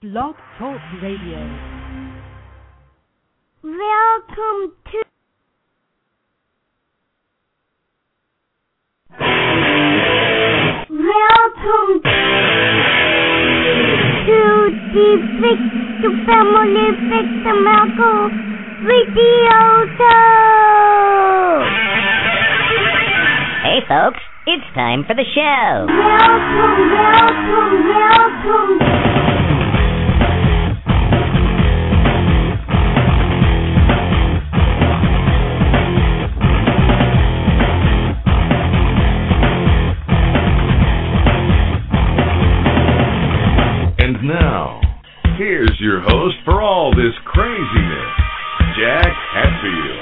Blog Talk Radio. Welcome to the Victim Family Victim Alcohol Radio Show. Hey folks, it's time for the show. Welcome. And now, here's your host for all this craziness, Jack Hatfield.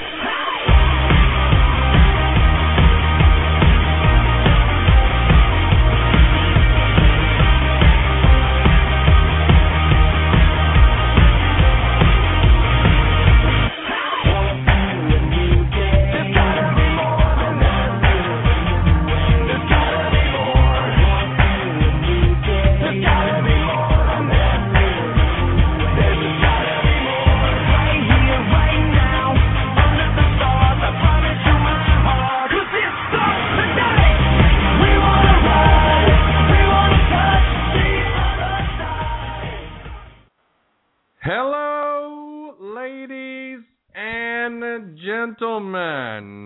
Hello, ladies and gentlemen.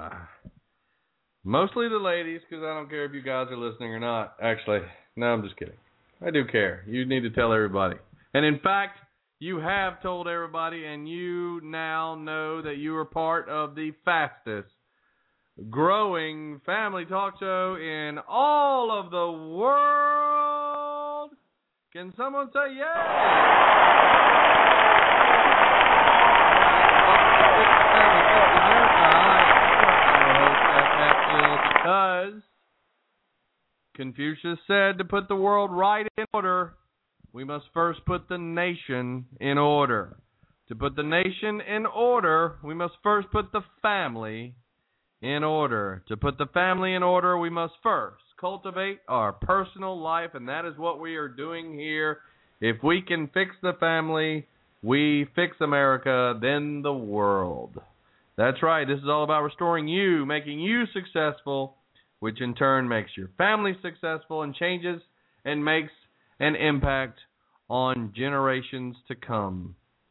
Mostly the ladies, because I don't care if you guys are listening or not. Actually, no, I'm just kidding. I do care. You need to tell everybody. And in fact, you have told everybody, and you now know that you are part of the fastest growing family talk show in all of the world. Can someone say yay? Because Confucius said to put the world right in order, we must first put the nation in order. To put the nation in order, we must first put the family in order. To put the family in order, we must first cultivate our personal life, and that is what we are doing here. If we can fix the family, we fix America, then the world. That's right. This is all about restoring you, making you successful, which in turn makes your family successful and changes and makes an impact on generations to come.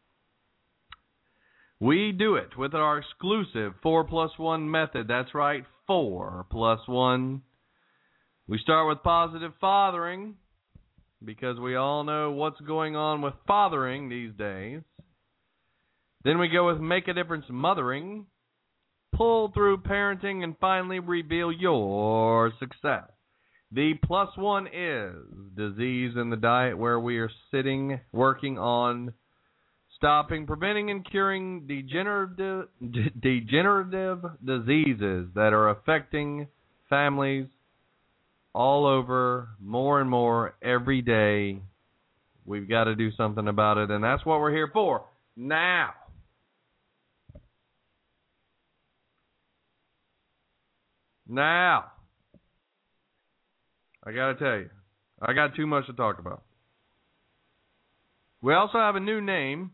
We do it with our exclusive 4+1 method. That's right, 4+1. We start with positive fathering, because we all know what's going on with fathering these days. Then we go with make a difference mothering, pull through parenting, and finally reveal your success. The +1 is disease in the diet, where we are working on stopping, preventing, and curing degenerative diseases that are affecting families all over, more and more every day. We've got to do something about it, and that's what we're here for. Now, I got to tell you, I got too much to talk about. We also have a new name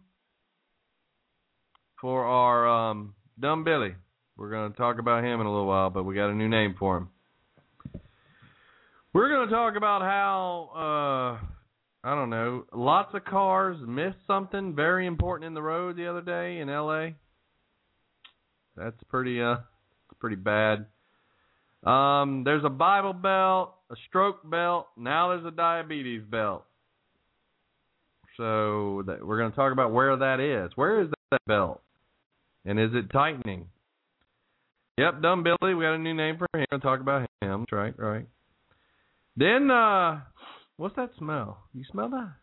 for our Dumb Billy. We're going to talk about him in a little while, but we got a new name for him. We're going to talk about how, I don't know, lots of cars missed something very important in the road the other day in L.A. That's pretty bad. There's a Bible belt, a stroke belt, now there's a diabetes belt. So we're going to talk about where that is. Where is that belt? And is it tightening? Yep, Dumb Billy, we got a new name for him. We're going to talk about him. That's right. Then, what's that smell? You smell that?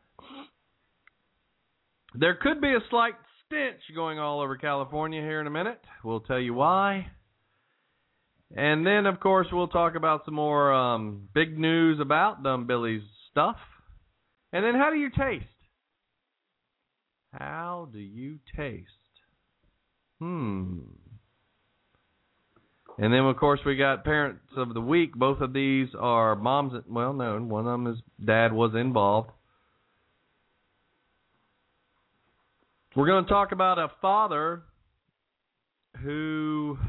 There could be a slight stench going all over California here in a minute. We'll tell you why. And then, of course, we'll talk about some more big news about Dumb Billy's stuff. And then, how do you taste? How do you taste? And then, of course, we got Parents of the Week. Both of these are moms. Well, no, one of them is dad was involved. We're going to talk about a father who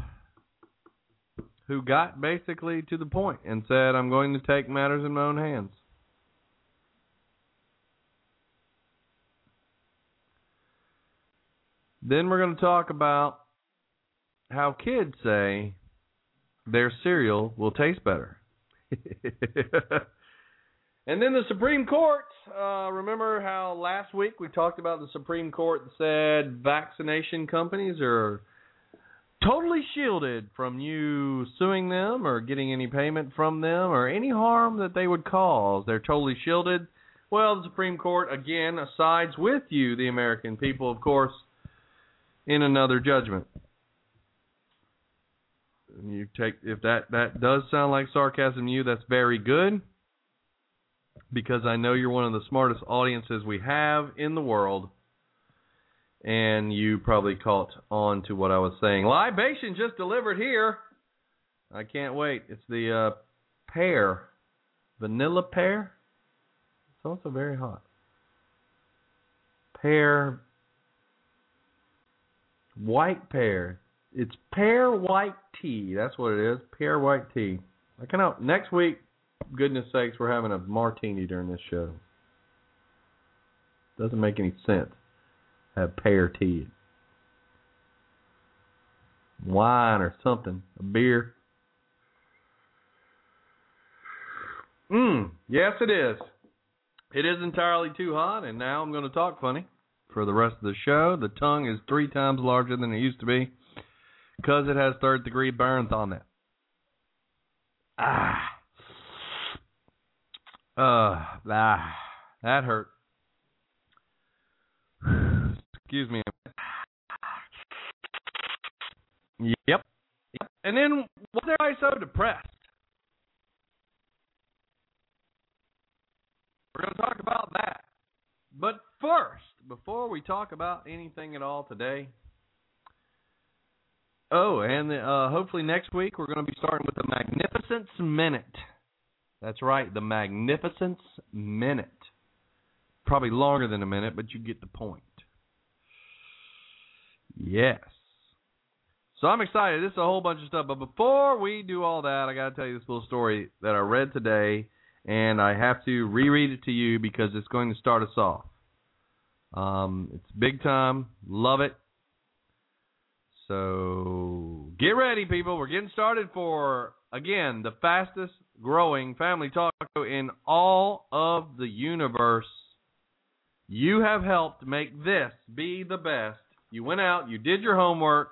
got basically to the point and said, I'm going to take matters in my own hands. Then we're going to talk about how kids say their cereal will taste better. And then the Supreme Court, remember how last week we talked about the Supreme Court said vaccination companies are totally shielded from you suing them or getting any payment from them or any harm that they would cause. They're totally shielded. Well, the Supreme Court, again, sides with you, the American people, of course, in another judgment. You take, if that does sound like sarcasm to you, that's very good, because I know you're one of the smartest audiences we have in the world, and you probably caught on to what I was saying. Libation just delivered here. I can't wait. It's the pear, vanilla pear. It's also very hot. Pear, white pear. It's pear white tea. That's what it is. Pear white tea. I cannot. Next week, goodness sakes, we're having a martini during this show. Doesn't make any sense. Have pear tea. Wine or something. A beer. Yes, it is. It is entirely too hot, and now I'm going to talk funny for the rest of the show. The tongue is 3 times larger than it used to be because it has third-degree burns on it. That hurt. Excuse me. Yep. And then, why am I so depressed? We're going to talk about that. But first, before we talk about anything at all today, and hopefully next week we're going to be starting with the Magnificence Minute. That's right, the Magnificence Minute. Probably longer than a minute, but you get the point. Yes. So I'm excited. This is a whole bunch of stuff. But before we do all that, I got to tell you this little story that I read today, and I have to reread it to you because it's going to start us off. It's big time. Love it. So get ready, people. We're getting started for, again, the fastest growing family talk show in all of the universe. You have helped make this be the best. You went out, you did your homework,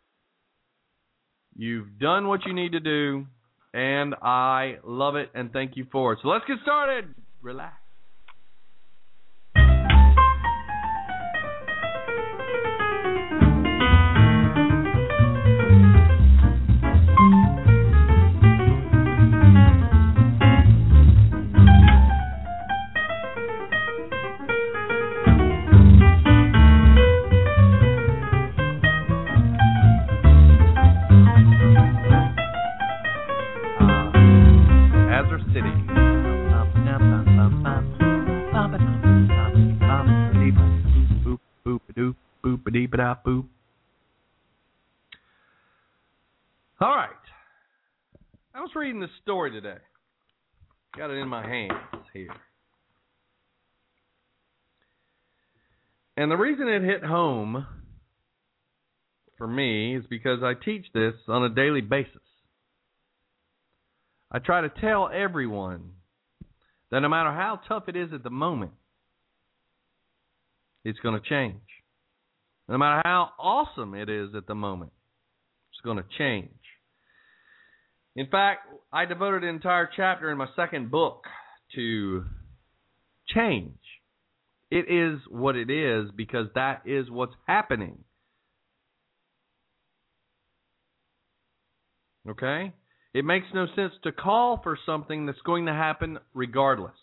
you've done what you need to do, and I love it and thank you for it. So let's get started. Relax. Boop. All right. I was reading this story today. Got it in my hands here. And the reason it hit home for me is because I teach this on a daily basis. I try to tell everyone that no matter how tough it is at the moment, it's going to change. No matter how awesome it is at the moment, it's going to change. In fact, I devoted an entire chapter in my second book to change. It is what it is because that is what's happening. Okay? It makes no sense to call for something that's going to happen regardless.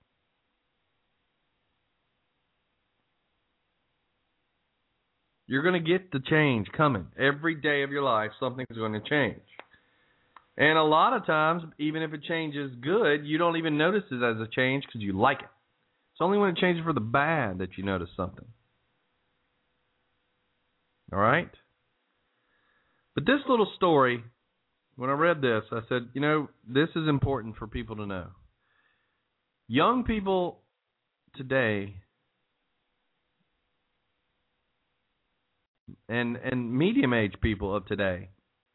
You're going to get the change coming. Every day of your life, something's going to change. And a lot of times, even if it changes good, you don't even notice it as a change because you like it. It's only when it changes for the bad that you notice something. All right? But this little story, when I read this, I said, this is important for people to know. Young people today and medium-aged people of today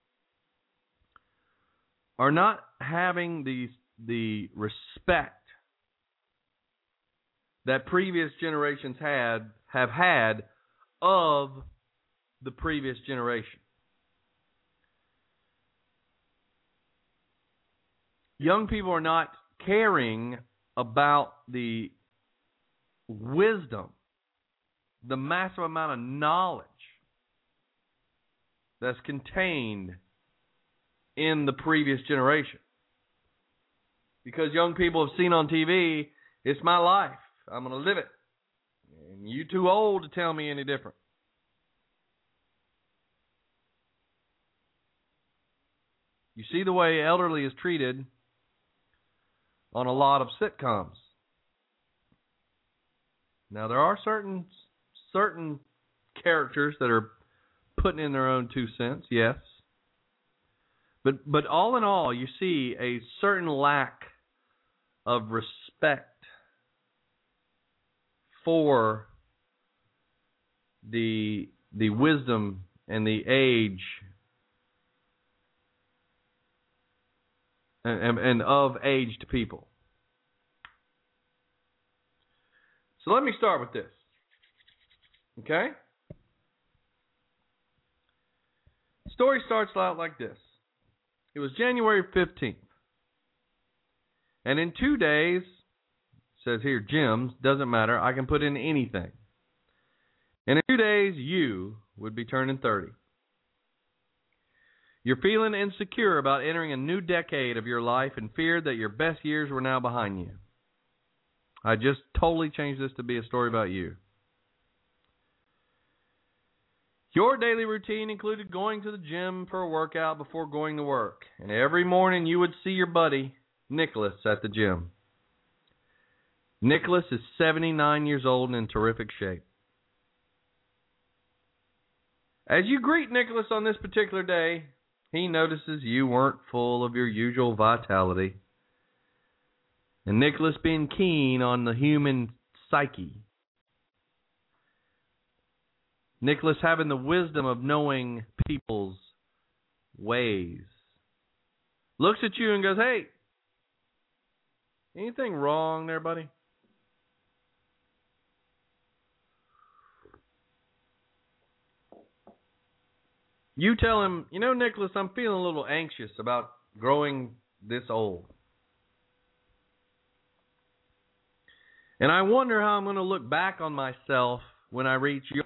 are not having the respect that previous generations have had of the previous generation. Young people are not caring about the wisdom, the massive amount of knowledge that's contained in the previous generation. Because young people have seen on TV, it's my life. I'm going to live it. And you too old to tell me any different. You see the way elderly is treated on a lot of sitcoms. Now, there are certain characters that are putting in their own 2 cents, yes. But all in all, you see a certain lack of respect for the wisdom and the age and of aged people. So let me start with this. Okay? The story starts out like this. It was January 15th. And in 2 days, says here, Jim's, doesn't matter, I can put in anything. And in 2 days, you would be turning 30. You're feeling insecure about entering a new decade of your life and feared that your best years were now behind you. I just totally changed this to be a story about you. Your daily routine included going to the gym for a workout before going to work. And every morning you would see your buddy, Nicholas, at the gym. Nicholas is 79 years old and in terrific shape. As you greet Nicholas on this particular day, he notices you weren't full of your usual vitality. And Nicholas, being keen on the human psyche, Nicholas having the wisdom of knowing people's ways, looks at you and goes, "Hey, anything wrong there, buddy?" You tell him, Nicholas, I'm feeling a little anxious about growing this old. And I wonder how I'm going to look back on myself when I reach your...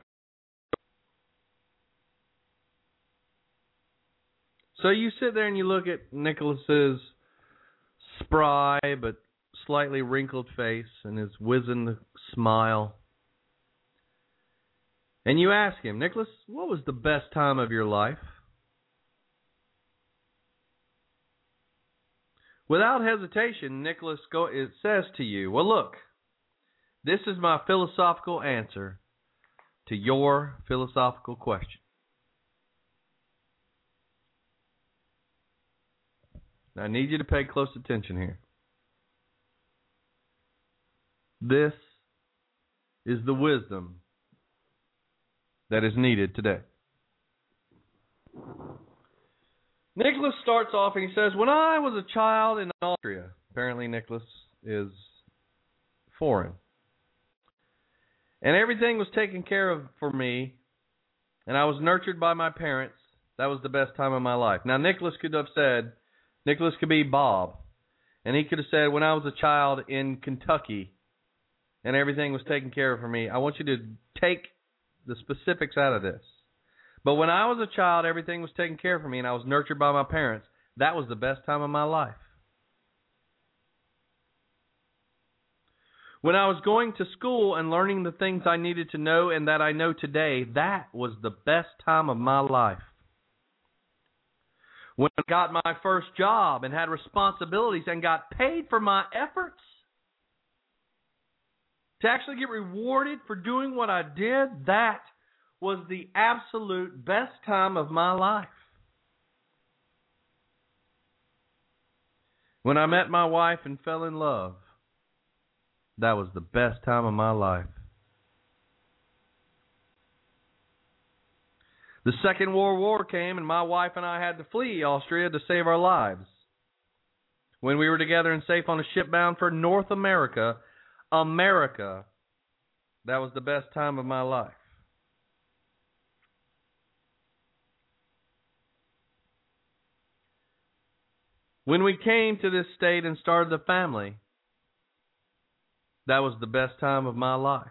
So you sit there and you look at Nicholas's spry but slightly wrinkled face and his wizened smile. And you ask him, Nicholas, what was the best time of your life? Without hesitation, Nicholas says to you, well, look, this is my philosophical answer to your philosophical question. Now, I need you to pay close attention here. This is the wisdom that is needed today. Nicholas starts off and he says, when I was a child in Austria, apparently Nicholas is foreign, and everything was taken care of for me, and I was nurtured by my parents, that was the best time of my life. Now, Nicholas could be Bob, and he could have said, when I was a child in Kentucky, and everything was taken care of for me. I want you to take the specifics out of this. But when I was a child, everything was taken care of for me, and I was nurtured by my parents. That was the best time of my life. When I was going to school and learning the things I needed to know and that I know today, that was the best time of my life. When I got my first job and had responsibilities and got paid for my efforts, to actually get rewarded for doing what I did, that was the absolute best time of my life. When I met my wife and fell in love, that was the best time of my life. The Second World War came, and my wife and I had to flee Austria to save our lives. When we were together and safe on a ship bound for North America, that was the best time of my life. When we came to this state and started the family, that was the best time of my life.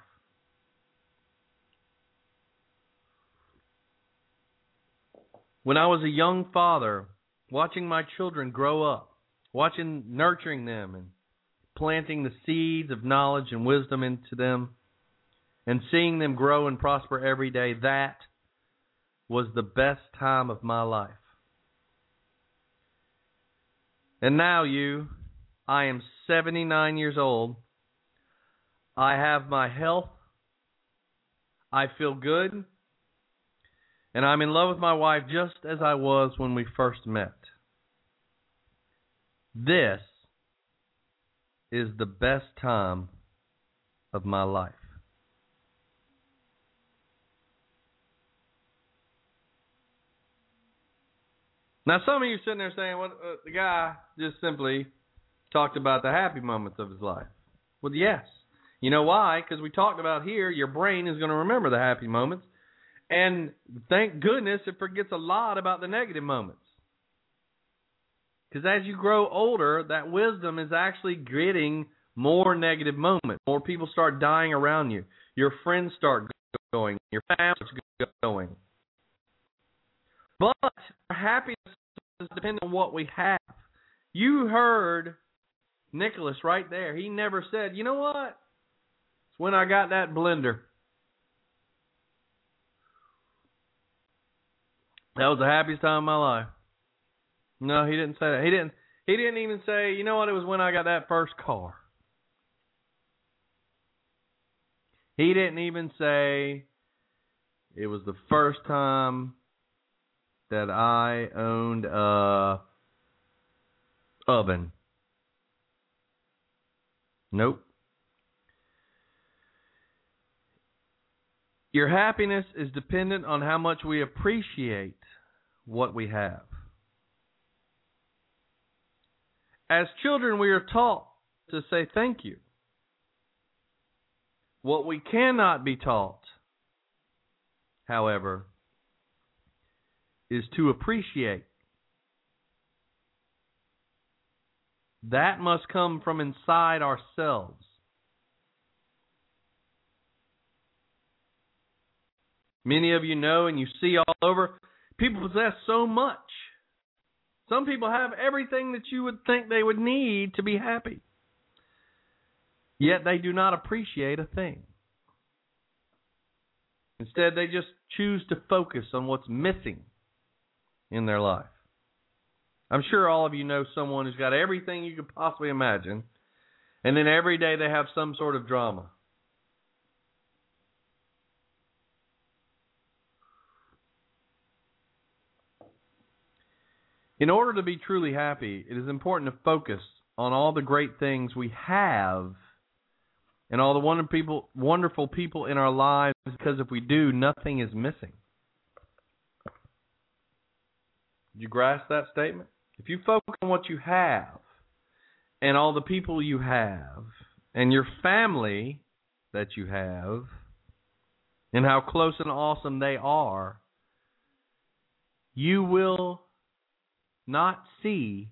When I was a young father, watching my children grow up, nurturing them and planting the seeds of knowledge and wisdom into them, and seeing them grow and prosper every day, that was the best time of my life. And now I am 79 years old. I have my health. I feel good. And I'm in love with my wife just as I was when we first met. This is the best time of my life. Now, some of you sitting there saying, well, the guy just simply talked about the happy moments of his life. Well, yes. You know why? Because we talked about here, your brain is going to remember the happy moments. And thank goodness it forgets a lot about the negative moments. Because as you grow older, that wisdom is actually getting more negative moments. More people start dying around you. Your friends start going. Your family starts going. But our happiness is dependent on what we have. You heard Nicholas right there. He never said, you know what? It's when I got that blender. That was the happiest time of my life. No, he didn't say that. He didn't even say, you know what, it was when I got that first car. He didn't even say it was the first time that I owned a oven. Nope. Your happiness is dependent on how much we appreciate what we have. As children, we are taught to say thank you. What we cannot be taught, however, is to appreciate. That must come from inside ourselves. Many of you know and you see all over, people possess so much. Some people have everything that you would think they would need to be happy. Yet they do not appreciate a thing. Instead, they just choose to focus on what's missing in their life. I'm sure all of you know someone who's got everything you could possibly imagine, and then every day they have some sort of drama. In order to be truly happy, it is important to focus on all the great things we have and all the wonderful people in our lives, because if we do, nothing is missing. Did you grasp that statement? If you focus on what you have and all the people you have and your family that you have and how close and awesome they are, you will not see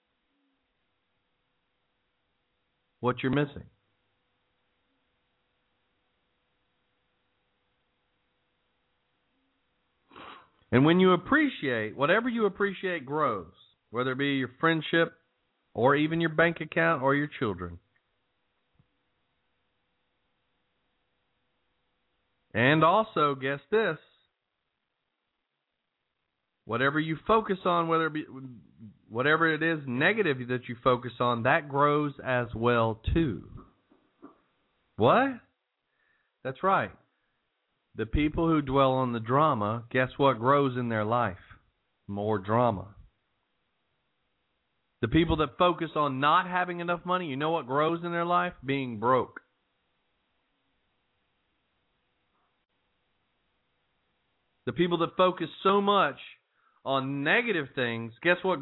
what you're missing. And when you appreciate, whatever you appreciate grows, whether it be your friendship or even your bank account or your children. And also, guess this, whatever you focus on, whatever it is negative that you focus on, that grows as well too. What? That's right. The people who dwell on the drama, guess what grows in their life? More drama. The people that focus on not having enough money, you know what grows in their life? Being broke. The people that focus so much on negative things, guess what?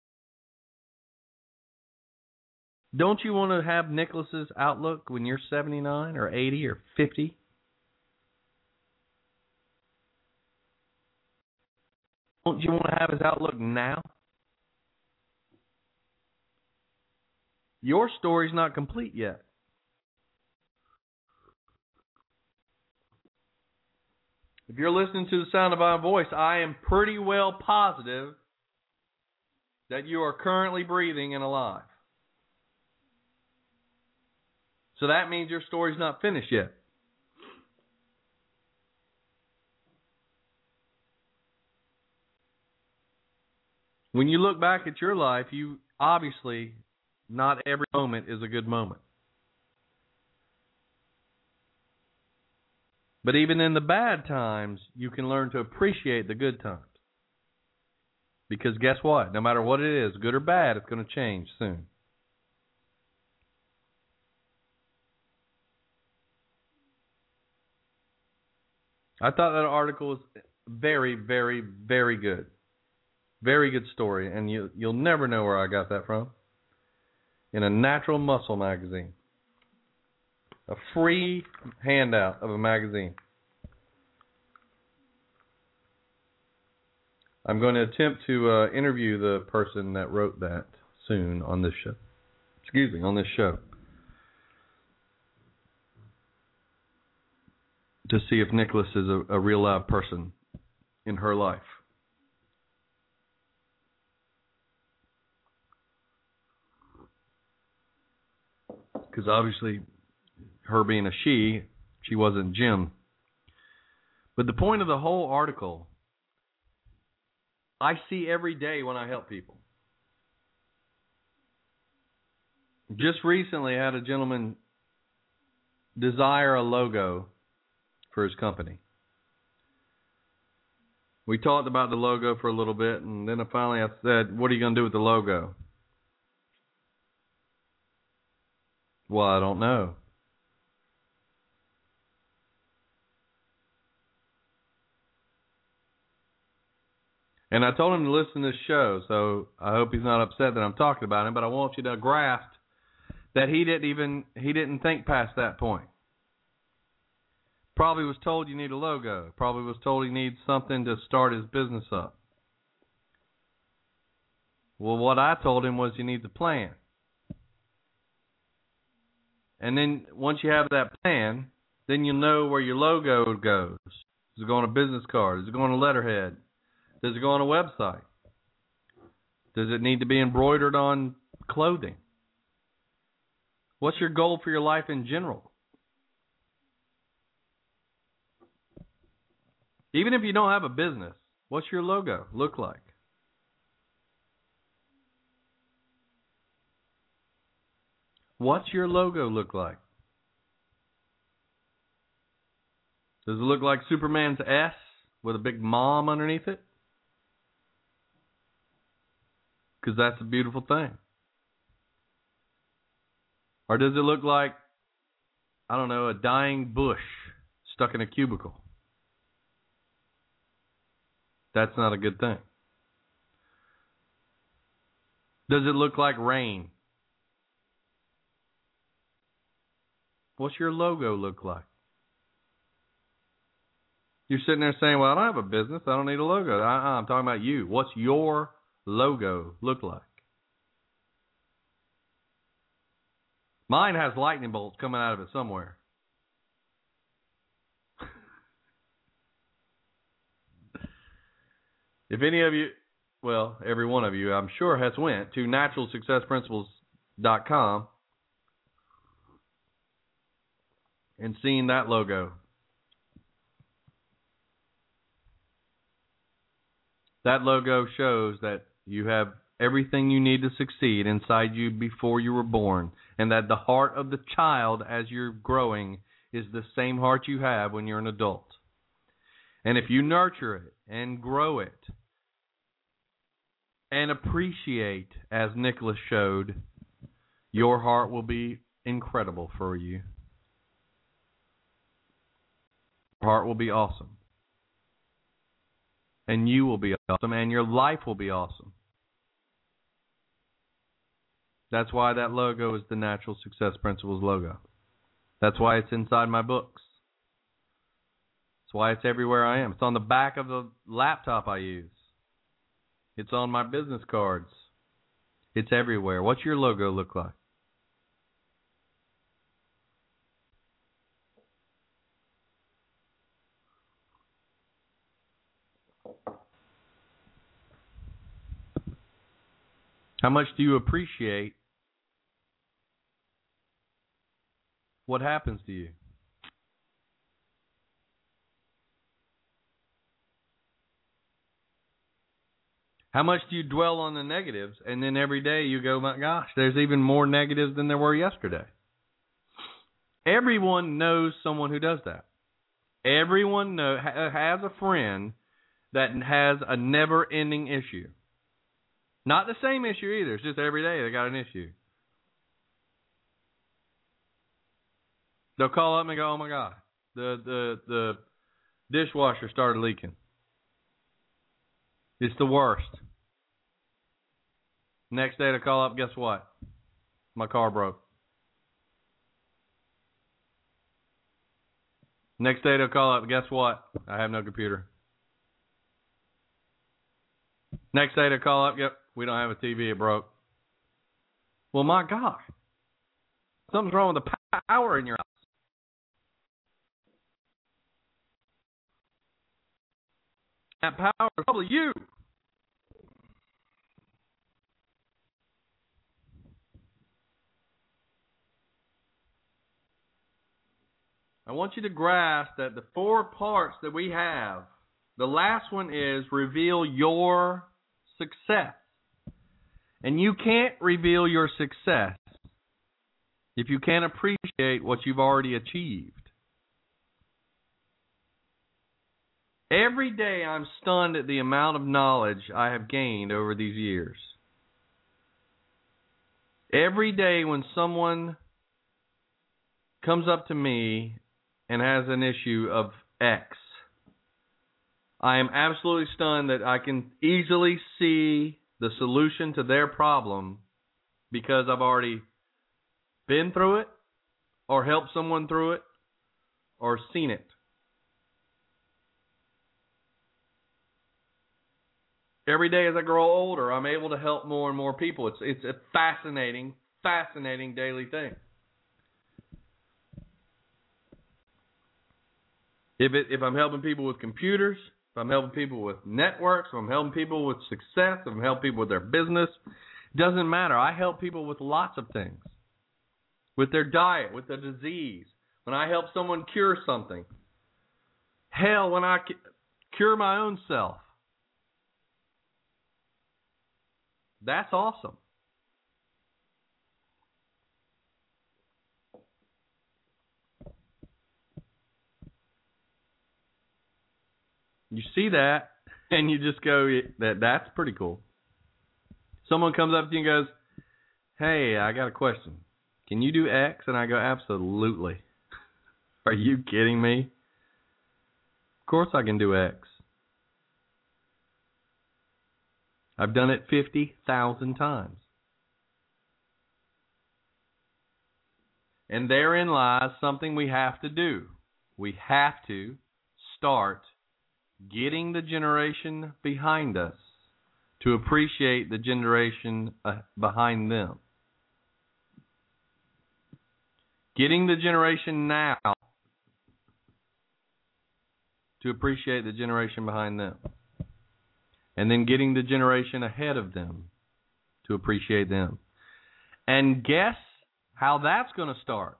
Don't you want to have Nicholas's outlook when you're 79 or 80 or 50? Don't you want to have his outlook now? Your story's not complete yet. If you're listening to the sound of my voice, I am pretty well positive that you are currently breathing and alive. So that means your story's not finished yet. When you look back at your life, you obviously, not every moment is a good moment. But even in the bad times, you can learn to appreciate the good times. Because guess what? No matter what it is, good or bad, it's going to change soon. I thought that article was very, very, very good. Very good story, and you'll never know where I got that from. In a Natural Muscle magazine. A free handout of a magazine. I'm going to attempt to interview the person that wrote that soon on this show. On this show. To see if Nicholas is a real live person in her life. Because obviously, her being a she wasn't Jim. But the point of the whole article, I see every day when I help people. Just recently, I had a gentleman desire a logo for his company. We talked about the logo for a little bit, and then finally I said, what are you going to do with the logo? Well, I don't know. And I told him to listen to this show, so I hope he's not upset that I'm talking about him, but I want you to grasp that he didn't think past that point. Probably was told you need a logo. Probably was told he needs something to start his business up. Well, what I told him was you need the plan. And then once you have that plan, then you'll know where your logo goes. Does it go on a business card? Does it go on a letterhead? Does it go on a website? Does it need to be embroidered on clothing? What's your goal for your life in general? Even if you don't have a business, what's your logo look like? What's your logo look like? Does it look like Superman's S with a big mom underneath it? Because that's a beautiful thing. Or does it look like, I don't know, a dying bush stuck in a cubicle? That's not a good thing. Does it look like rain? What's your logo look like? You're sitting there saying, well, I don't have a business. I don't need a logo. I'm talking about you. What's your logo look like? Mine has lightning bolts coming out of it somewhere. If any of you, well, every one of you, I'm sure, has went to naturalsuccessprinciples.com and seen that logo. That logo shows that you have everything you need to succeed inside you before you were born, and that the heart of the child as you're growing is the same heart you have when you're an adult. And if you nurture it and grow it and appreciate, as Nicholas showed, your heart will be incredible for you. Your heart will be awesome. And you will be awesome, and your life will be awesome. That's why that logo is the Natural Success Principles logo. That's why it's inside my books. That's why it's everywhere I am. It's on the back of the laptop I use. It's on my business cards. It's everywhere. What's your logo look like? How much do you appreciate what happens to you? How much do you dwell on the negatives, and then every day you go, my gosh, there's even more negatives than there were yesterday? Everyone knows someone who does that. Everyone has a friend that has a never-ending issue. Not the same issue either. It's just every day they got an issue. They'll call up and go, oh my God, the dishwasher started leaking. It's the worst. Next day they'll call up, guess what? My car broke. Next day they'll call up, guess what? I have no computer. Next day they'll call up, yep, we don't have a TV, it broke. Well, my God. Something's wrong with the power in your house. That power is probably you. I want you to grasp that the 4 parts that we have, the last one is reveal your success. And you can't reveal your success if you can't appreciate what you've already achieved. Every day I'm stunned at the amount of knowledge I have gained over these years. Every day when someone comes up to me and has an issue of X, I am absolutely stunned that I can easily see the solution to their problem because I've already been through it or helped someone through it or seen it. Every day as I grow older, I'm able to help more and more people. It's a fascinating daily thing. If I'm helping people with computers, if I'm helping people with networks, if I'm helping people with success, if I'm helping people with their business, it doesn't matter. I help people with lots of things. With their diet, with their disease. When I help someone cure something. Hell, when I cure my own self. That's awesome. You see that, and you just go, that's pretty cool. Someone comes up to you and goes, hey, I got a question. Can you do X? And I go, absolutely. Are you kidding me? Of course I can do X. I've done it 50,000 times. And therein lies something we have to do. We have to start getting the generation behind us to appreciate the generation behind them. Getting the generation now to appreciate the generation behind them. And then getting the generation ahead of them to appreciate them. And guess how that's going to start?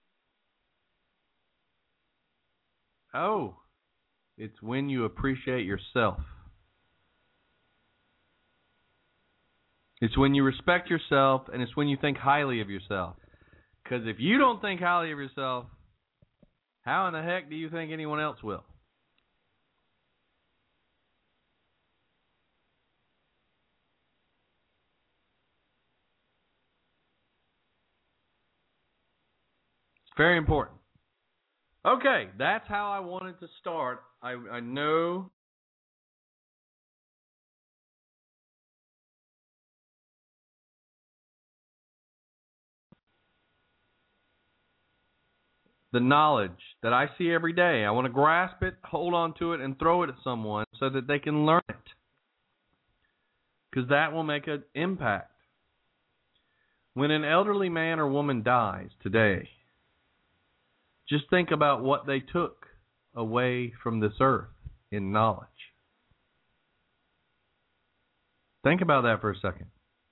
Oh, it's when you appreciate yourself. It's when you respect yourself, and it's when you think highly of yourself. Because if you don't think highly of yourself, how in the heck do you think anyone else will? Very important. Okay, that's how I wanted to start. I know the knowledge that I see every day. I want to grasp it, hold on to it, and throw it at someone so that they can learn it. Because that will make an impact. When an elderly man or woman dies today, just think about what they took away from this earth in knowledge. Think about that for a second.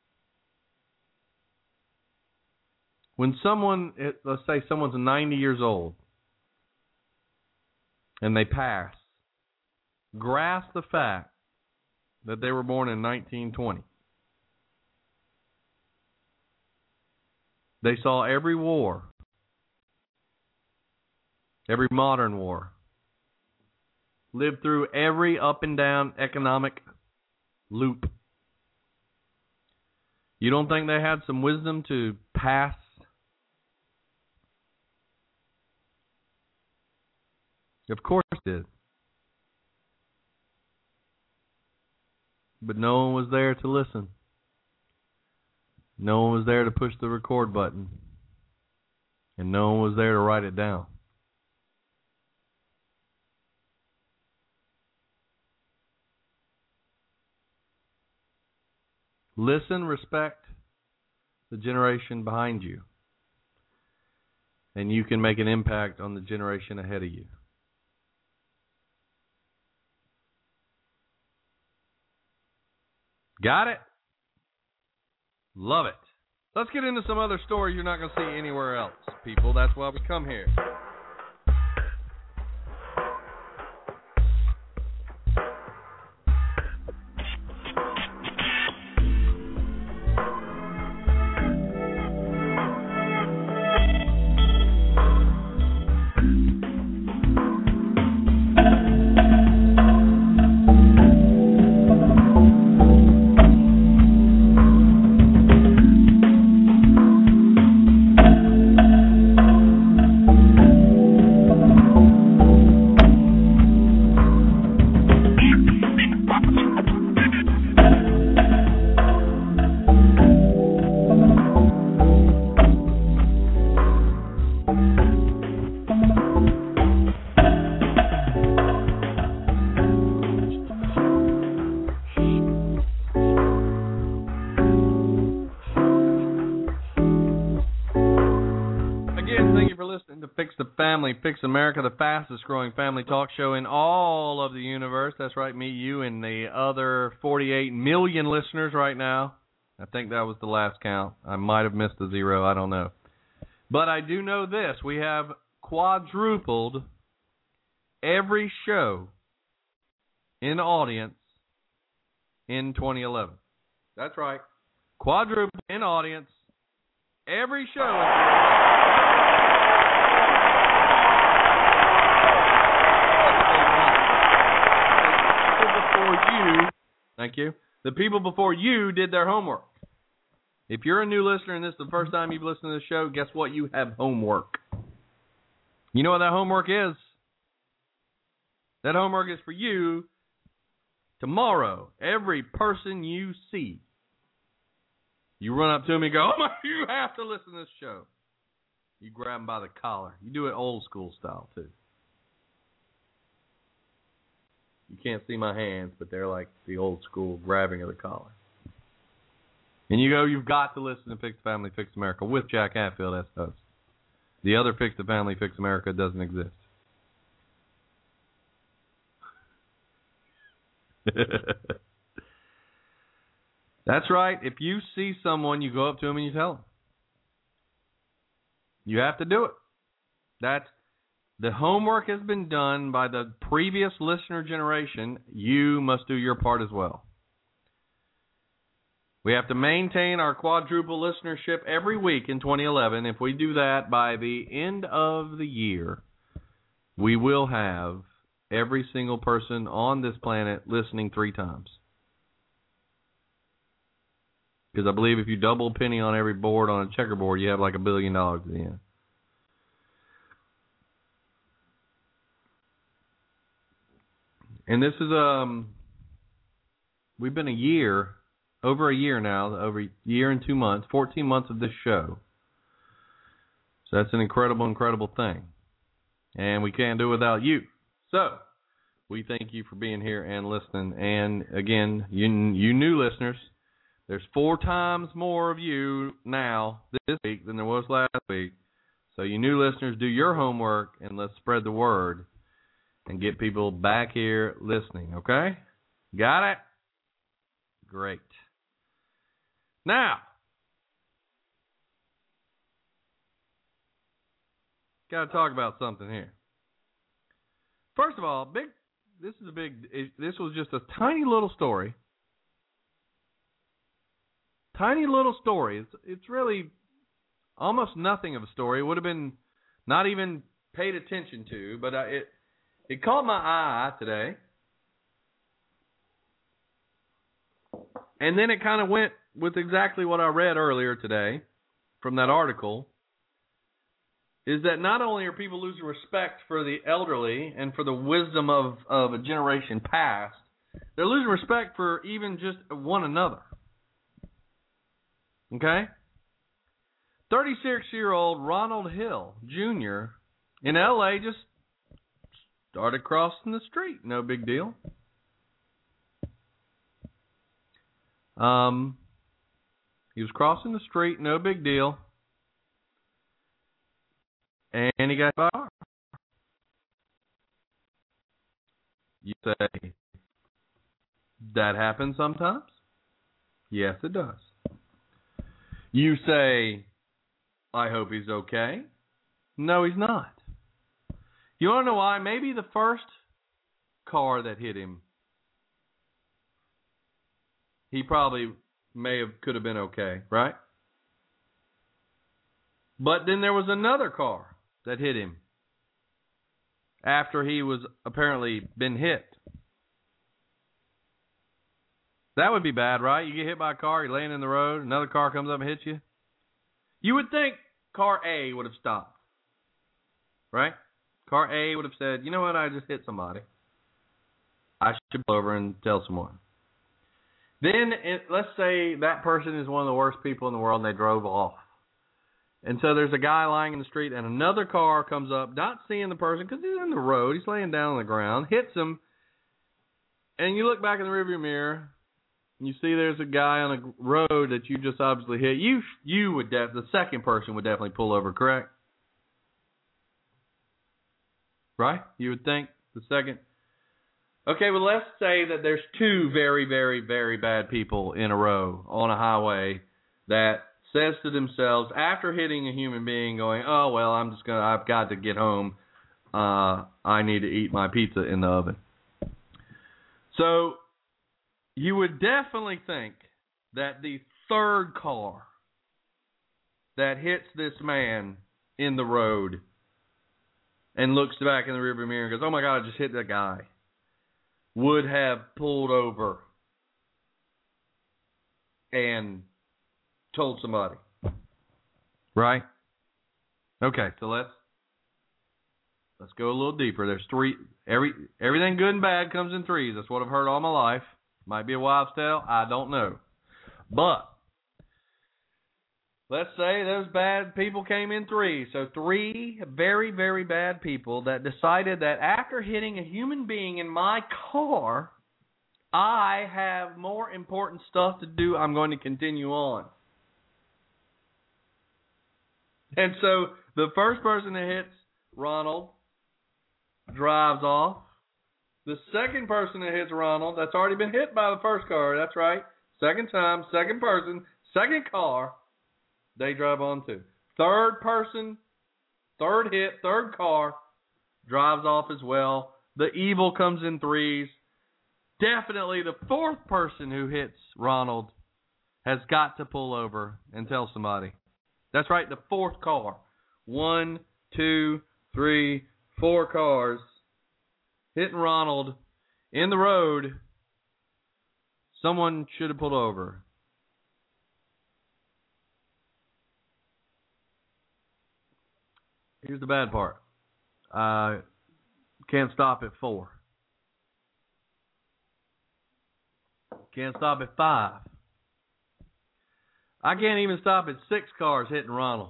When someone, let's say someone's 90 years old and they pass, grasp the fact that they were born in 1920. They saw every war, every modern war, lived through every up and down economic loop. You don't think they had some wisdom to pass? Of course they did. But no one was there to listen. No one was there to push the record button. And no one was there to write it down. Listen, respect the generation behind you. And you can make an impact on the generation ahead of you. Got it? Love it. Let's get into some other stories you're not going to see anywhere else, people. That's why we come here. Fix America, the fastest growing family talk show in all of the universe. That's right, me, you, and the other 48 million listeners right now. I think that was the last count. I might have missed a zero. I don't know. But I do know this. We have quadrupled every show in audience in 2011. That's right. Quadrupled in audience every show. Thank you. The people before you did their homework. If you're a new listener and this is the first time you've listened to the show, guess what? You have homework. You know what that homework is? That homework is for you tomorrow. Every person you see, you run up to them and go, "Oh, you have to listen to this show." You grab them by the collar. You do it old school style, too. You can't see my hands, but they're like the old school grabbing of the collar. And you go, you've got to listen to Fix the Family, Fix America with Jack Hatfield as host. The other Fix the Family, Fix America doesn't exist. That's right. If you see someone, you go up to them and you tell them. You have to do it. The homework has been done by the previous listener generation. You must do your part as well. We have to maintain our quadruple listenership every week in 2011. If we do that by the end of the year, we will have every single person on this planet listening 3 times. Because I believe if you double penny on every board on a checkerboard, you have like $1 billion at the end. And this is we've been over a year now, over a year and 2 months, 14 months of this show. So that's an incredible, incredible thing. And we can't do it without you. So we thank you for being here and listening. And again, you new listeners, there's 4 times more of you now this week than there was last week. So you new listeners, do your homework and let's spread the word and get people back here listening, okay? Got it? Great. Now, got to talk about something here. First of all, this was just a tiny little story. Tiny little story. It's really almost nothing of a story. It would have been not even paid attention to, but it caught my eye today. And then it kind of went with exactly what I read earlier today from that article, is that not only are people losing respect for the elderly and for the wisdom of a generation past, they're losing respect for even just one another. Okay? 36-year-old Ronald Hill, Jr. in L.A. just started crossing the street. No big deal. He was crossing the street, no big deal. And he got hit by a car. You say, that happens sometimes? Yes, it does. You say, I hope he's okay. No, he's not. You want to know why? Maybe the first car that hit him, he probably could have been okay, right? But then there was another car that hit him after he was apparently been hit. That would be bad, right? You get hit by a car, you're laying in the road, another car comes up and hits you. You would think car A would have stopped, right? Car A would have said, you know what, I just hit somebody. I should pull over and tell someone. Then, let's say that person is one of the worst people in the world and they drove off. And so there's a guy lying in the street and another car comes up, not seeing the person because he's in the road, he's laying down on the ground, hits him, and you look back in the rearview mirror and you see there's a guy on a road that you just obviously hit. You would the second person would definitely pull over, correct? Right? You would think the second. Okay, well, let's say that there's 2 very, very, very bad people in a row on a highway that says to themselves, after hitting a human being, going, oh, well, I've got to get home. I need to eat my pizza in the oven. So you would definitely think that the third car that hits this man in the road and looks back in the rearview mirror and goes, oh, my God, I just hit that guy, would have pulled over and told somebody. Right? Okay, so let's go a little deeper. There's 3. Everything good and bad comes in 3s. That's what I've heard all my life. Might be a wives' tale. I don't know. But let's say those bad people came in 3. So 3 very, very bad people that decided that after hitting a human being in my car, I have more important stuff to do. I'm going to continue on. And so the first person that hits Ronald drives off. The second person that hits Ronald, that's already been hit by the first car. That's right. Second time, second person, second car, they drive on too. Third person, third hit, third car, drives off as well. The evil comes in 3s. Definitely the fourth person who hits Ronald has got to pull over and tell somebody. That's right, the fourth car. 1, 2, 3, 4 cars hitting Ronald in the road. Someone should have pulled over. Here's the bad part. Can't stop at 4. Can't stop at 5. I can't even stop at 6 cars hitting Ronald.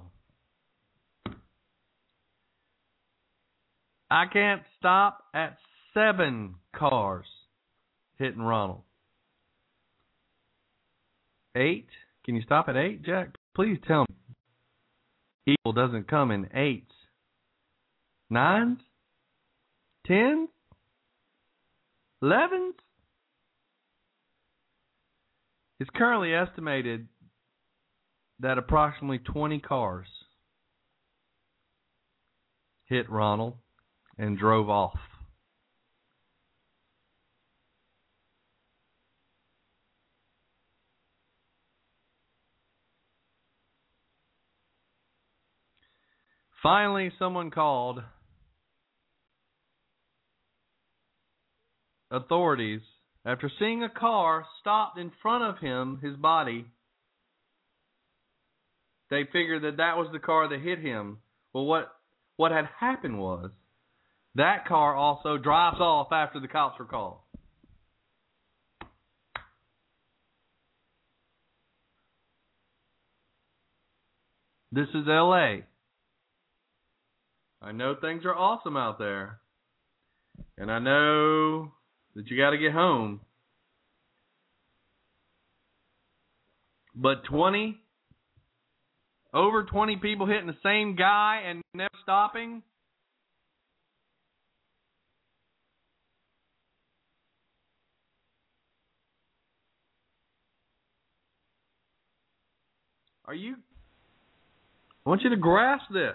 I can't stop at 7 cars hitting Ronald. 8? Can you stop at 8, Jack? Please tell me. Evil doesn't come in 8s. 9s? 10s? 11s? It's currently estimated that approximately 20 cars hit Ronald and drove off. Finally, someone called authorities after seeing a car stopped in front of him, his body. They figured that was the car that hit him. Well, what had happened was that car also drives off after the cops were called. This is LA. I know things are awesome out there. And I know that you got to get home. But over 20 people hitting the same guy and never stopping? I want you to grasp this.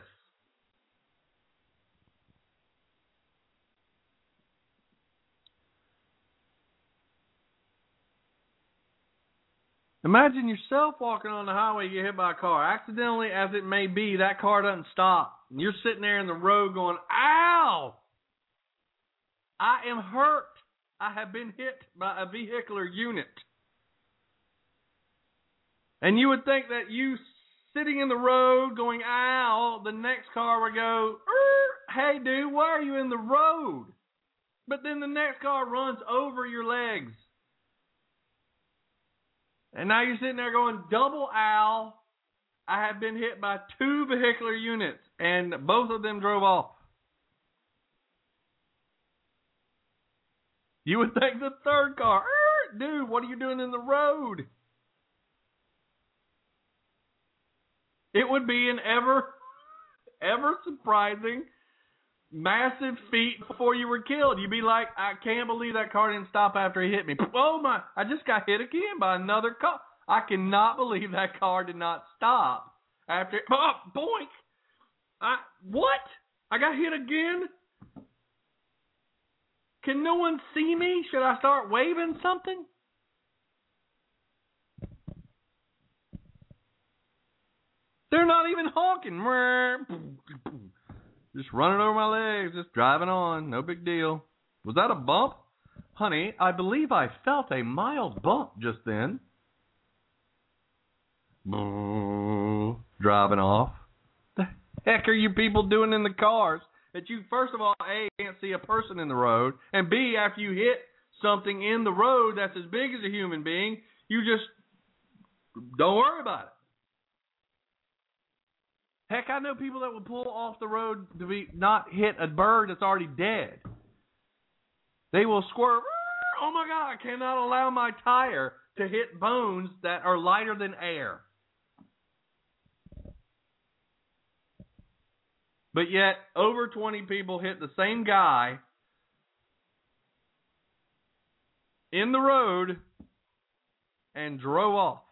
Imagine yourself walking on the highway, you get hit by a car. Accidentally as it may be, that car doesn't stop. And you're sitting there in the road going, ow! I am hurt. I have been hit by a vehicular unit. And you would think that you sitting in the road going, ow, the next car would go, hey, dude, why are you in the road? But then the next car runs over your legs. And now you're sitting there going, double ow. I have been hit by 2 vehicular units, and both of them drove off. You would think the third car, dude, what are you doing in the road? It would be an ever surprising, massive feat before you were killed. You'd be like, I can't believe that car didn't stop after he hit me. Oh my, I just got hit again by another car. I cannot believe that car did not stop after, boink. What? I got hit again? Can no one see me? Should I start waving something? They're not even honking. Just running over my legs, just driving on. No big deal. Was that a bump? Honey, I believe I felt a mild bump just then. Driving off. The heck are you people doing in the cars that you, first of all, A, can't see a person in the road, and B, after you hit something in the road that's as big as a human being, you just don't worry about it. Heck, I know people that will pull off the road to not hit a bird that's already dead. They will swerve. Oh my God, I cannot allow my tire to hit bones that are lighter than air. But yet, over 20 people hit the same guy in the road and drove off.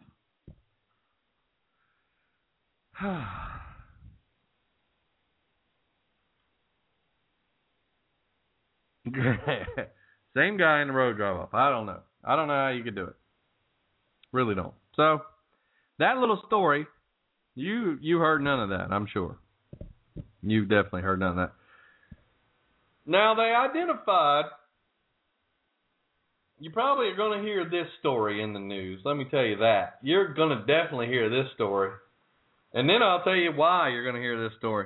Same guy in the road drove off. I don't know how you could do it. Really don't. So, that little story, you heard none of that, I'm sure. You've definitely heard none of that. Now, they identified, you probably are going to hear this story in the news. Let me tell you that. You're going to definitely hear this story. And then I'll tell you why you're going to hear this story.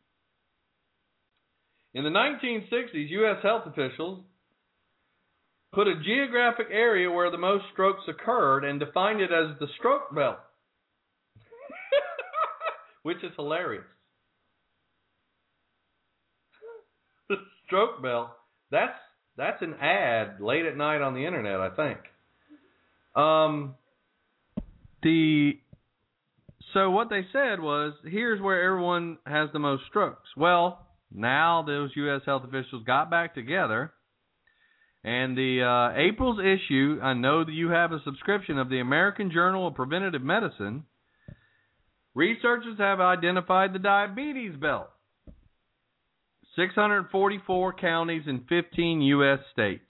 In the 1960s, U.S. health officials put a geographic area where the most strokes occurred and defined it as the stroke belt, which is hilarious. The stroke belt, that's an ad late at night on the internet, I think. So what they said was, here's where everyone has the most strokes. Well, now those U.S. health officials got back together, and the April's issue, I know that you have a subscription of the American Journal of Preventive Medicine. Researchers have identified the diabetes belt. 644 counties in 15 U.S. states.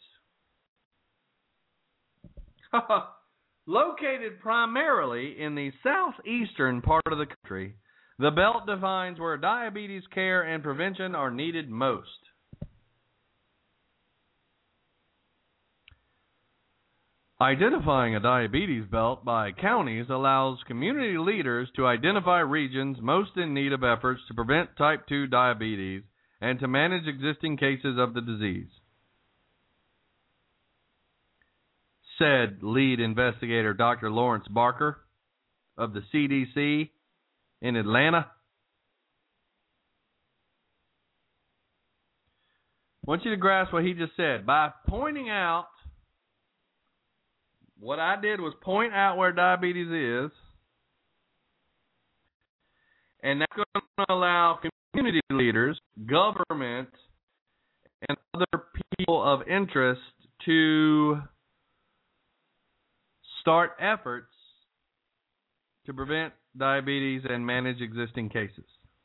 Located primarily in the southeastern part of the country, the belt defines where diabetes care and prevention are needed most. Identifying a diabetes belt by counties allows community leaders to identify regions most in need of efforts to prevent type 2 diabetes and to manage existing cases of the disease, said lead investigator Dr. Lawrence Barker of the CDC in Atlanta. I want you to grasp what he just said. By pointing out, what I did was point out where diabetes is, and that's going to allow community leaders, government, and other people of interest to start efforts to prevent diabetes and manage existing cases.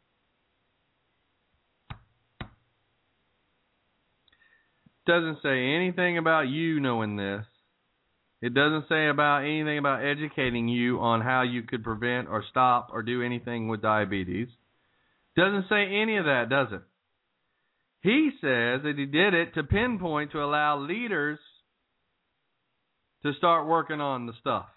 Doesn't say anything about you knowing this. It doesn't say about anything about educating you on how you could prevent or stop or do anything with diabetes. Doesn't say any of that, does it? He says that he did it to pinpoint to allow leaders to start working on the stuff.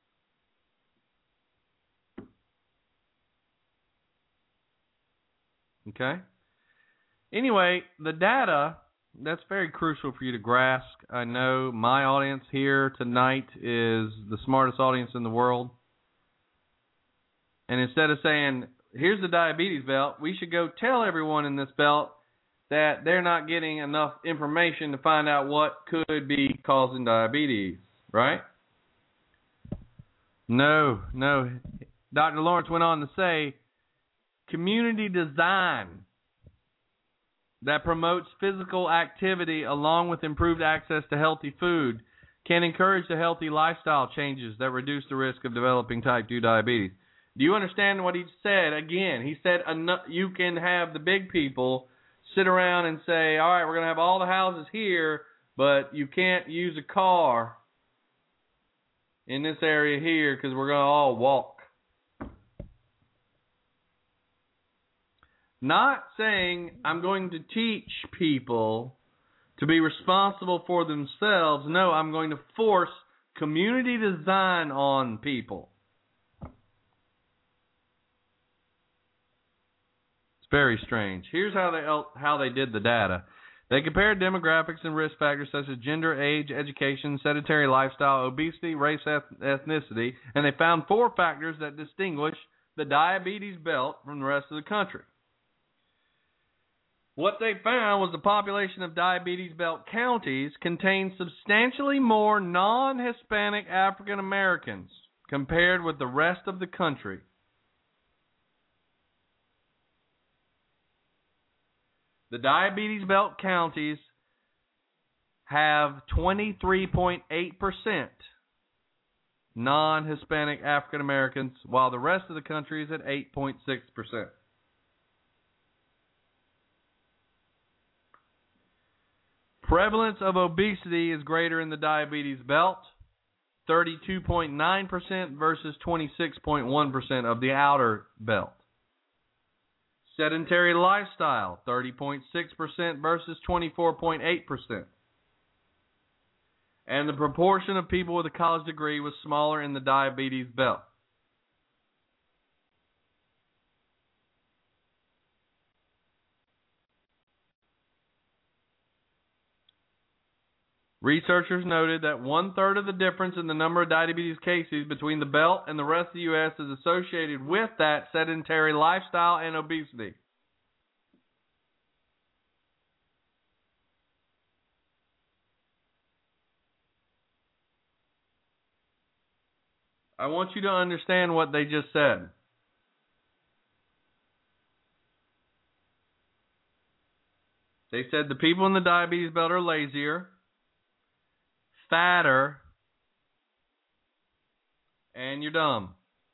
Okay? Anyway, the data, that's very crucial for you to grasp. I know my audience here tonight is the smartest audience in the world. And instead of saying, here's the diabetes belt, we should go tell everyone in this belt that they're not getting enough information to find out what could be causing diabetes, right? No. Dr. Lawrence went on to say, community design that promotes physical activity along with improved access to healthy food can encourage the healthy lifestyle changes that reduce the risk of developing type 2 diabetes. Do you understand what he said? Again, he said you can have the big people sit around and say, all right, we're going to have all the houses here, but you can't use a car in this area here because we're going to all walk. Not saying I'm going to teach people to be responsible for themselves. No, I'm going to force community design on people. It's very strange. Here's how they did the data. They compared demographics and risk factors such as gender, age, education, sedentary lifestyle, obesity, race, ethnicity, and they found 4 factors that distinguish the diabetes belt from the rest of the country. What they found was the population of diabetes belt counties contained substantially more non-Hispanic African Americans compared with the rest of the country. The diabetes belt counties have 23.8% non-Hispanic African Americans, while the rest of the country is at 8.6%. Prevalence of obesity is greater in the diabetes belt, 32.9% versus 26.1% of the outer belt. Sedentary lifestyle, 30.6% versus 24.8%. And the proportion of people with a college degree was smaller in the diabetes belt. Researchers noted that 1/3 of the difference in the number of diabetes cases between the belt and the rest of the U.S. is associated with that sedentary lifestyle and obesity. I want you to understand what they just said. They said the people in the diabetes belt are lazier, fatter, and you're dumb.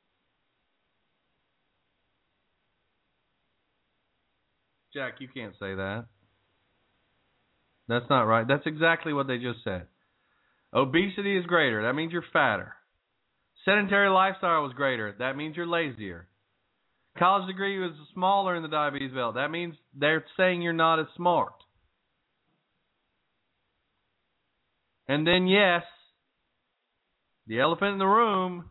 Jack, you can't say that. That's not right. That's exactly what they just said. Obesity is greater. That means you're fatter. Sedentary lifestyle was greater. That means you're lazier. College degree was smaller in the diabetes belt. That means they're saying you're not as smart. And then, yes, the elephant in the room,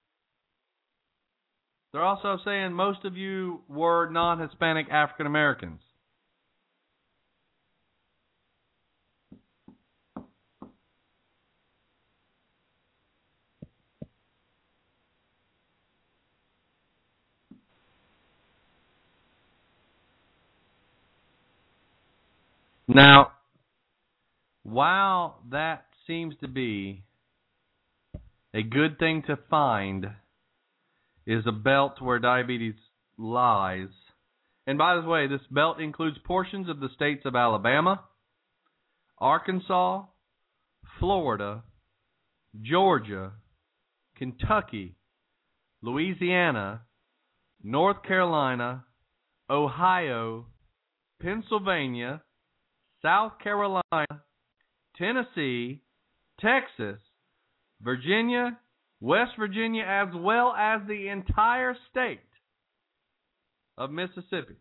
they're also saying most of you were non-Hispanic African Americans. Now, while that seems to be a good thing to find, is a belt where diabetes lies. And by the way, this belt includes portions of the states of Alabama, Arkansas, Florida, Georgia, Kentucky, Louisiana, North Carolina, Ohio, Pennsylvania, South Carolina, Tennessee, Texas, Virginia, West Virginia, as well as the entire state of Mississippi.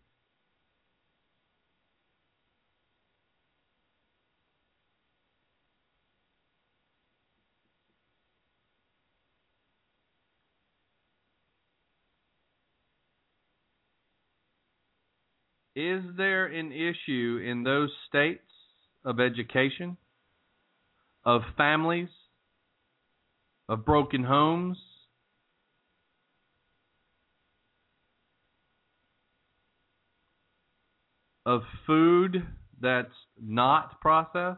Is there an issue in those states of education, of families, of broken homes, of food that's not processed?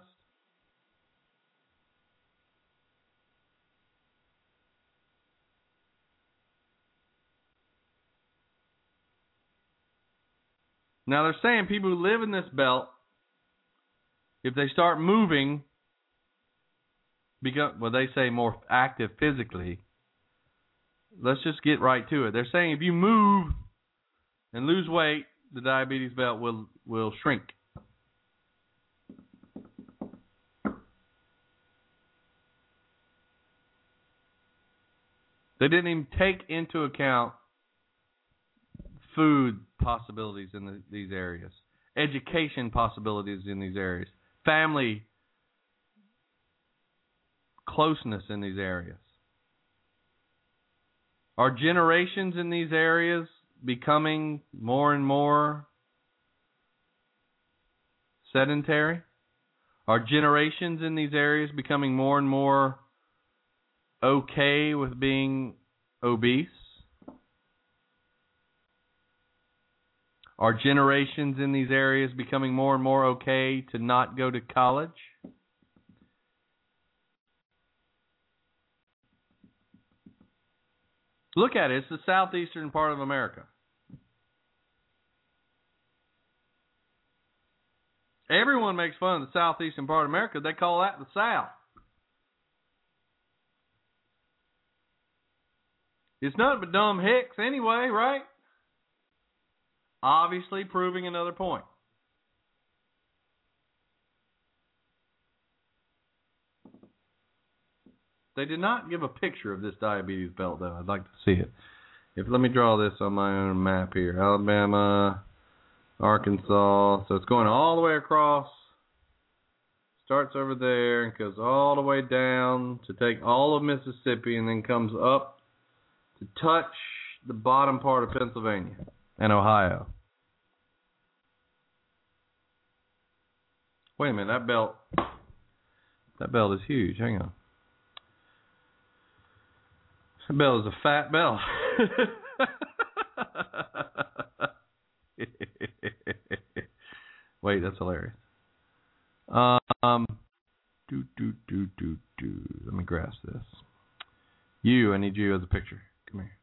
Now they're saying people who live in this belt, if they start moving, become, well, they say more active physically. Let's just get right to it. They're saying if you move and lose weight, the diabetes belt will shrink. They didn't even take into account food possibilities in these areas, education possibilities in these areas, family closeness in these areas. Are generations in these areas becoming more and more sedentary? Are generations in these areas becoming more and more okay with being obese? Are generations in these areas becoming more and more okay to not go to college? Look at it. It's the southeastern part of America. Everyone makes fun of the southeastern part of America. They call that the South. It's nothing but dumb hicks anyway, right? Obviously proving another point. They did not give a picture of this diabetes belt, though. I'd like to see it. Let me draw this on my own map here. Alabama, Arkansas. So it's going all the way across. Starts over there and goes all the way down to take all of Mississippi and then comes up to touch the bottom part of Pennsylvania and Ohio. Wait a minute, that belt That belt is huge. Hang on. That belt is a fat belt. Wait, that's hilarious. Let me grasp this. I need you as a picture. Come here.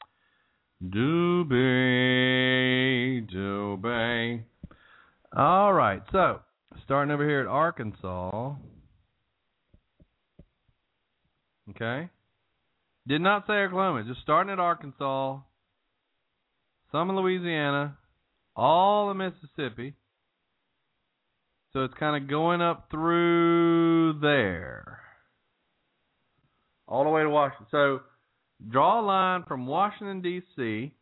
Doobie. All right, so starting over here at Arkansas. Okay. Did not say Oklahoma, just starting at Arkansas, some in Louisiana, all of Mississippi. So it's kind of going up through there, all the way to Washington. So draw a line from Washington, D.C.,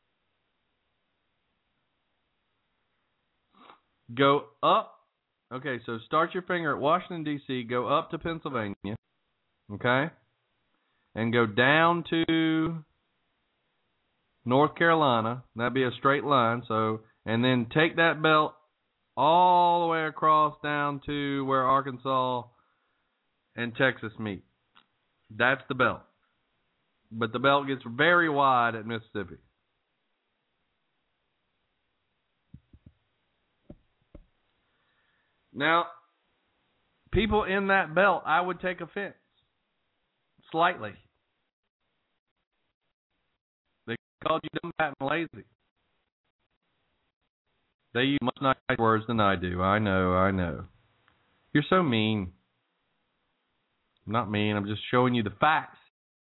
go up. Okay, so start your finger at Washington, D.C., go up to Pennsylvania, okay, and go down to North Carolina. That'd be a straight line. So, and then take that belt all the way across down to where Arkansas and Texas meet. That's the belt. But the belt gets very wide at Mississippi. Now, people in that belt, I would take offense. Slightly. They called you dumb, fat, and lazy. They use much nicer words than I do. I know. You're so mean. I'm not mean. I'm just showing you the facts.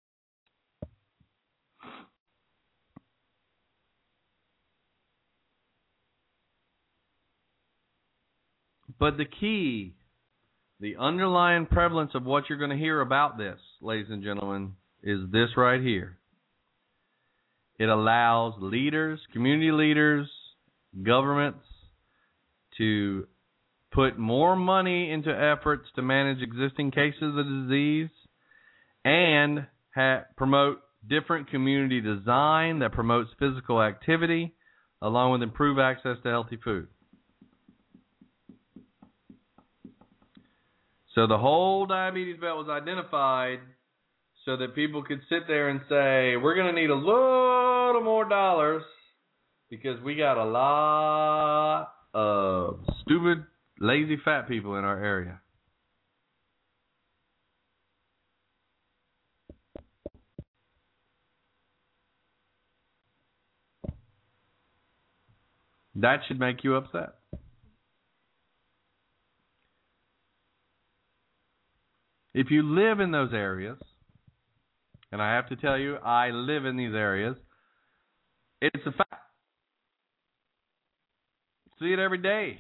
But the key, the underlying prevalence of what you're going to hear about this, ladies and gentlemen, is this right here. It allows leaders, community leaders, governments to put more money into efforts to manage existing cases of the disease and promote different community design that promotes physical activity along with improved access to healthy food. So the whole diabetes belt was identified so that people could sit there and say, we're going to need a little more dollars because we got a lot of stupid, lazy, fat people in our area. That should make you upset. If you live in those areas, and I have to tell you, I live in these areas, it's a fact. See it every day.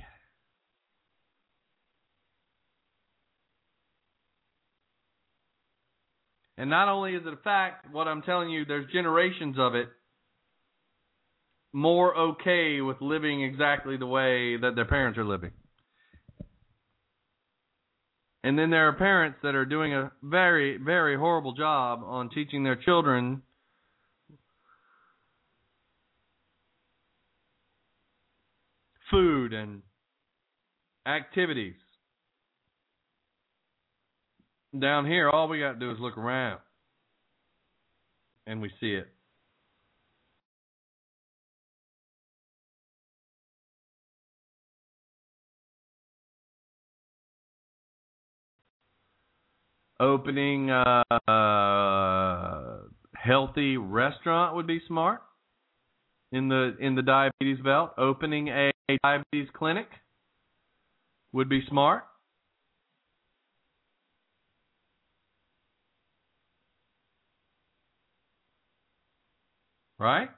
And not only is it a fact, what I'm telling you, there's generations of it more okay with living exactly the way that their parents are living. And then there are parents that are doing a very, very horrible job on teaching their children food and activities. Down here, all we got to do is look around, and we see it. Opening a healthy restaurant would be smart in the diabetes belt. Opening a diabetes clinic would be smart. Right?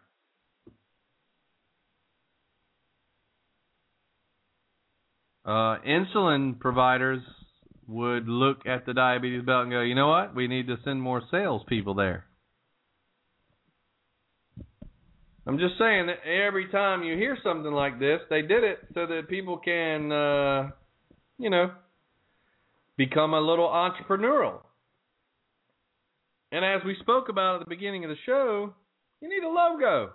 Insulin providers would look at the diabetes belt and go, you know what? We need to send more salespeople there. I'm just saying that every time you hear something like this, they did it so that people can, become a little entrepreneurial. And as we spoke about at the beginning of the show, you need a logo.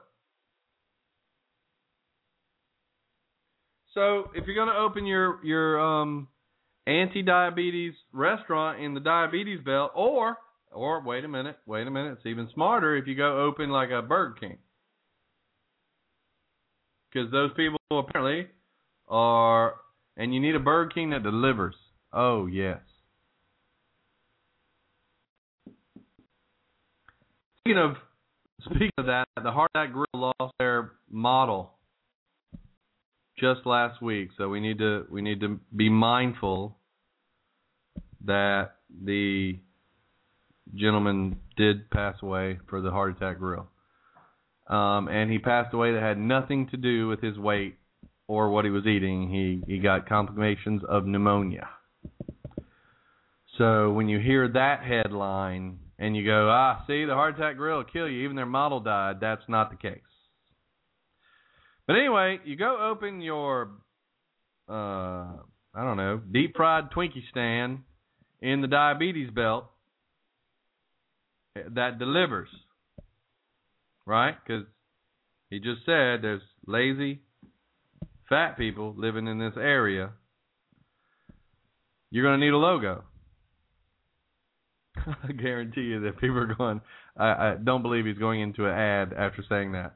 So if you're going to open your anti-diabetes restaurant in the diabetes belt, or wait a minute, it's even smarter if you go open like a Burger King. Because those people apparently are, and you need a Burger King that delivers. Oh, yes. Speaking of that, the Heart Attack Grill lost their model just last week, so we need to be mindful that the gentleman did pass away for the Heart Attack Grill. And he passed away that had nothing to do with his weight or what he was eating. He got complications of pneumonia. So when you hear that headline and you go, see, the Heart Attack Grill will kill you, even their model died, that's not the case. But anyway, you go open your, deep fried Twinkie stand in the diabetes belt that delivers. Right? Because he just said there's lazy, fat people living in this area. You're going to need a logo. I guarantee you that people are going, I don't believe he's going into an ad after saying that.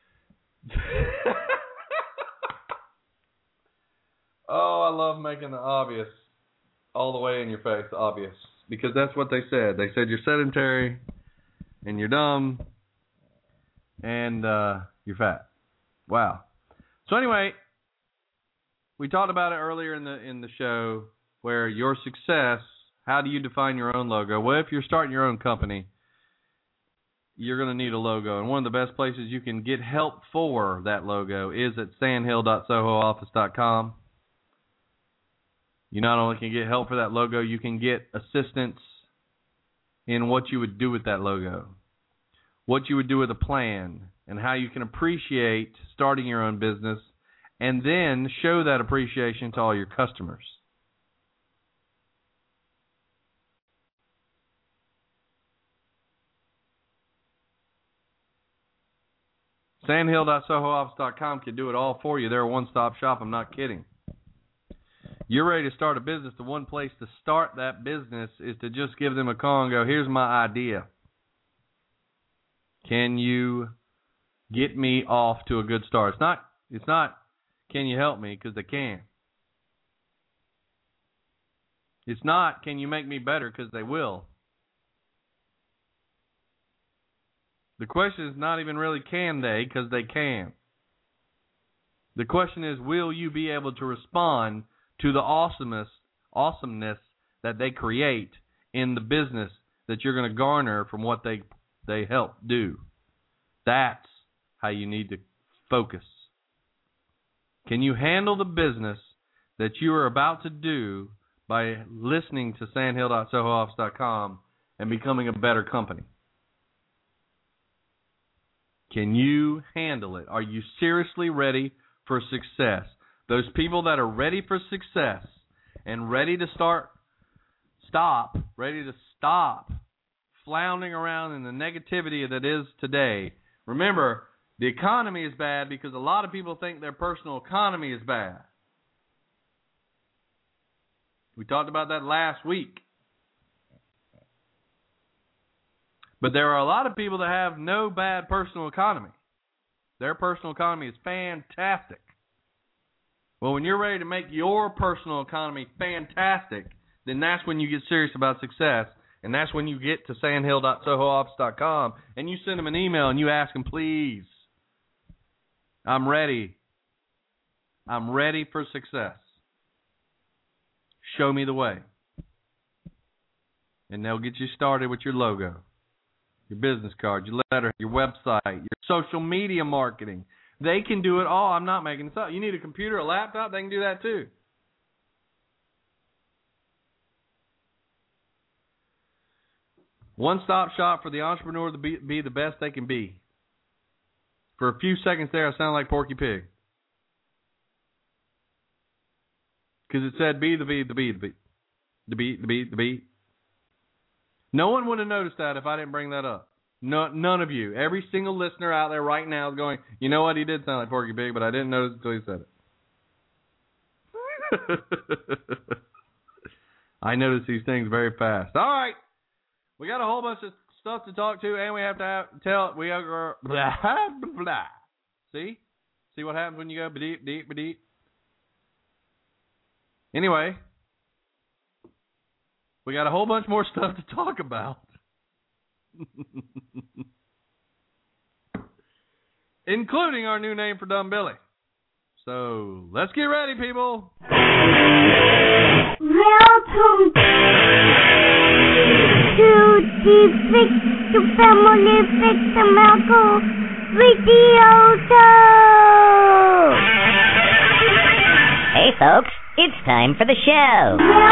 Oh, I love making the obvious all the way in your face obvious. Because that's what they said. They said you're sedentary and you're dumb. And you're fat. Wow. So anyway, we talked about it earlier in the show, where your success, how do you define your own logo? Well, if you're starting your own company, you're going to need a logo. And one of the best places you can get help for that logo is at sandhill.sohooffice.com. You not only can get help for that logo, you can get assistance in what you would do with that logo, what you would do with a plan, and how you can appreciate starting your own business and then show that appreciation to all your customers. Sandhill.sohooffice.com can do it all for you. They're a one-stop shop. I'm not kidding. You're ready to start a business. The one place to start that business is to just give them a call and go, here's my idea. Can you get me off to a good start? It's not can you help me, because they can. It's not can you make me better, because they will. The question is not even really can they, because they can. The question is, will you be able to respond to the awesomeness that they create in the business that you're going to garner from what they help do? That's how you need to focus. Can you handle the business that you are about to do by listening to sandhill.sohooffice.com and becoming a better company? Can you handle it? Are you seriously ready for success? Those people that are ready for success and ready to stop floundering around in the negativity that is today. Remember, the economy is bad because a lot of people think their personal economy is bad. We talked about that last week. But there are a lot of people that have no bad personal economy. Their personal economy is fantastic. Well, when you're ready to make your personal economy fantastic, then that's when you get serious about success. And that's when you get to sandhill.sohooffice.com and you send them an email and you ask them, please, I'm ready. I'm ready for success. Show me the way. And they'll get you started with your logo, your business card, your letter, your website, your social media marketing. They can do it all. I'm not making this up. You need a computer, a laptop, they can do that too. One-stop shop for the entrepreneur to be the best they can be. For a few seconds there, I sound like Porky Pig. Because it said be the be, the be, the be. The be, the be, the be. No one would have noticed that if I didn't bring that up. No, none of you. Every single listener out there right now is going, you know what, he did sound like Porky Pig, but I didn't notice until he said it. I notice these things very fast. All right. We got a whole bunch of stuff to talk to, and we have to tell. We are blah, blah. See? See what happens when you go ba-deep, deep, ba-deep? Anyway, we got a whole bunch more stuff to talk about. Including our new name for Dumb Billy. So, let's get ready, people. Welcome to the Victim Family Victim Medical Radio Show. Hey, folks, it's time for the show.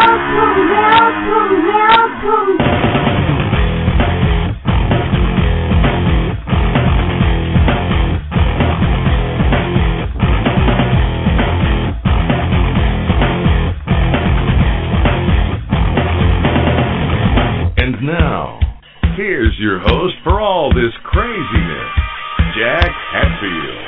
Welcome. And now, here's your host for all this craziness, Jack Hatfield.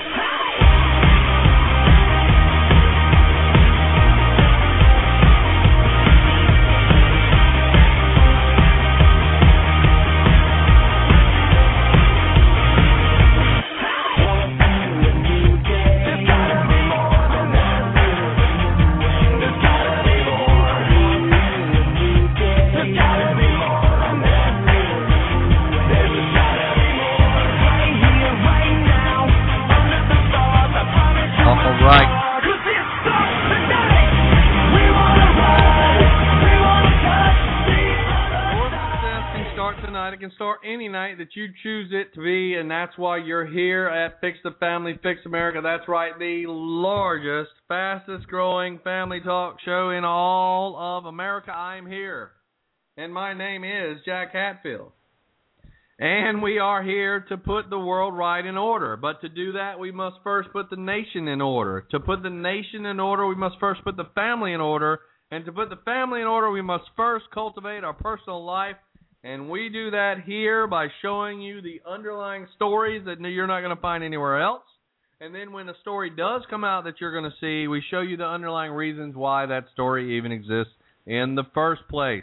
Any night that you choose it to be, and that's why you're here at Fix the Family, Fix America. That's right, the largest, fastest growing family talk show in all of America. I'm here, and my name is Jack Hatfield, and we are here to put the world right in order. But to do that, we must first put the nation in order. To put the nation in order, we must first put the family in order, and to put the family in order, we must first cultivate our personal life. And we do that here by showing you the underlying stories that you're not going to find anywhere else. And then when a story does come out that you're going to see, we show you the underlying reasons why that story even exists in the first place.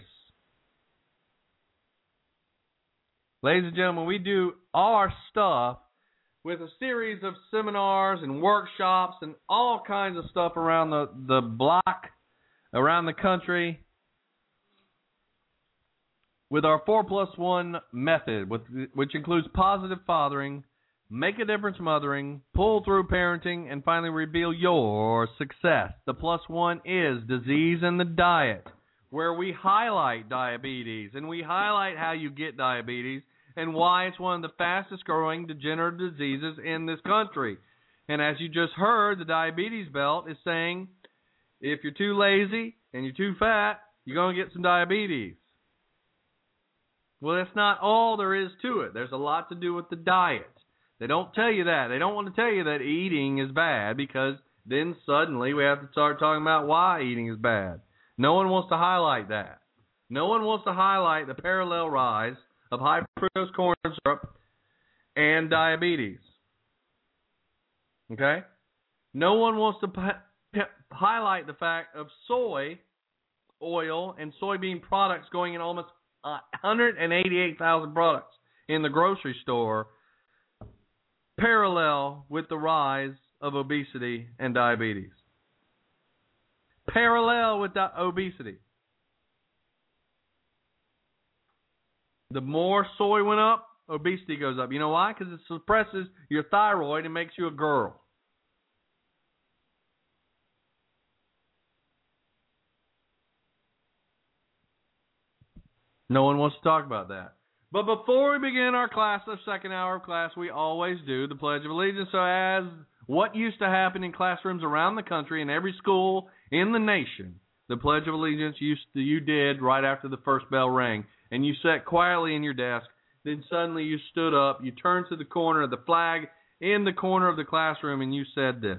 Ladies and gentlemen, we do our stuff with a series of seminars and workshops and all kinds of stuff around the block, around the country, with our 4+1 method, which includes positive fathering, make a difference mothering, pull through parenting, and finally reveal your success. The +1 is disease and the diet, where we highlight diabetes, and we highlight how you get diabetes and why it's one of the fastest growing degenerative diseases in this country. And as you just heard, the diabetes belt is saying if you're too lazy and you're too fat, you're going to get some diabetes. Well, that's not all there is to it. There's a lot to do with the diet. They don't tell you that. They don't want to tell you that eating is bad, because then suddenly we have to start talking about why eating is bad. No one wants to highlight that. No one wants to highlight the parallel rise of high fructose corn syrup and diabetes. Okay? No one wants to highlight the fact of soy oil and soybean products going in almost 188,000 products in the grocery store, parallel with the rise of obesity and diabetes. Parallel with obesity. The more soy went up, obesity goes up. You know why? Because it suppresses your thyroid and makes you a girl. No one wants to talk about that. But before we begin our class, the second hour of class, we always do the Pledge of Allegiance. So as what used to happen in classrooms around the country, in every school in the nation, the Pledge of Allegiance you did right after the first bell rang. And you sat quietly in your desk. Then suddenly you stood up. You turned to the corner of the flag in the corner of the classroom, and you said this.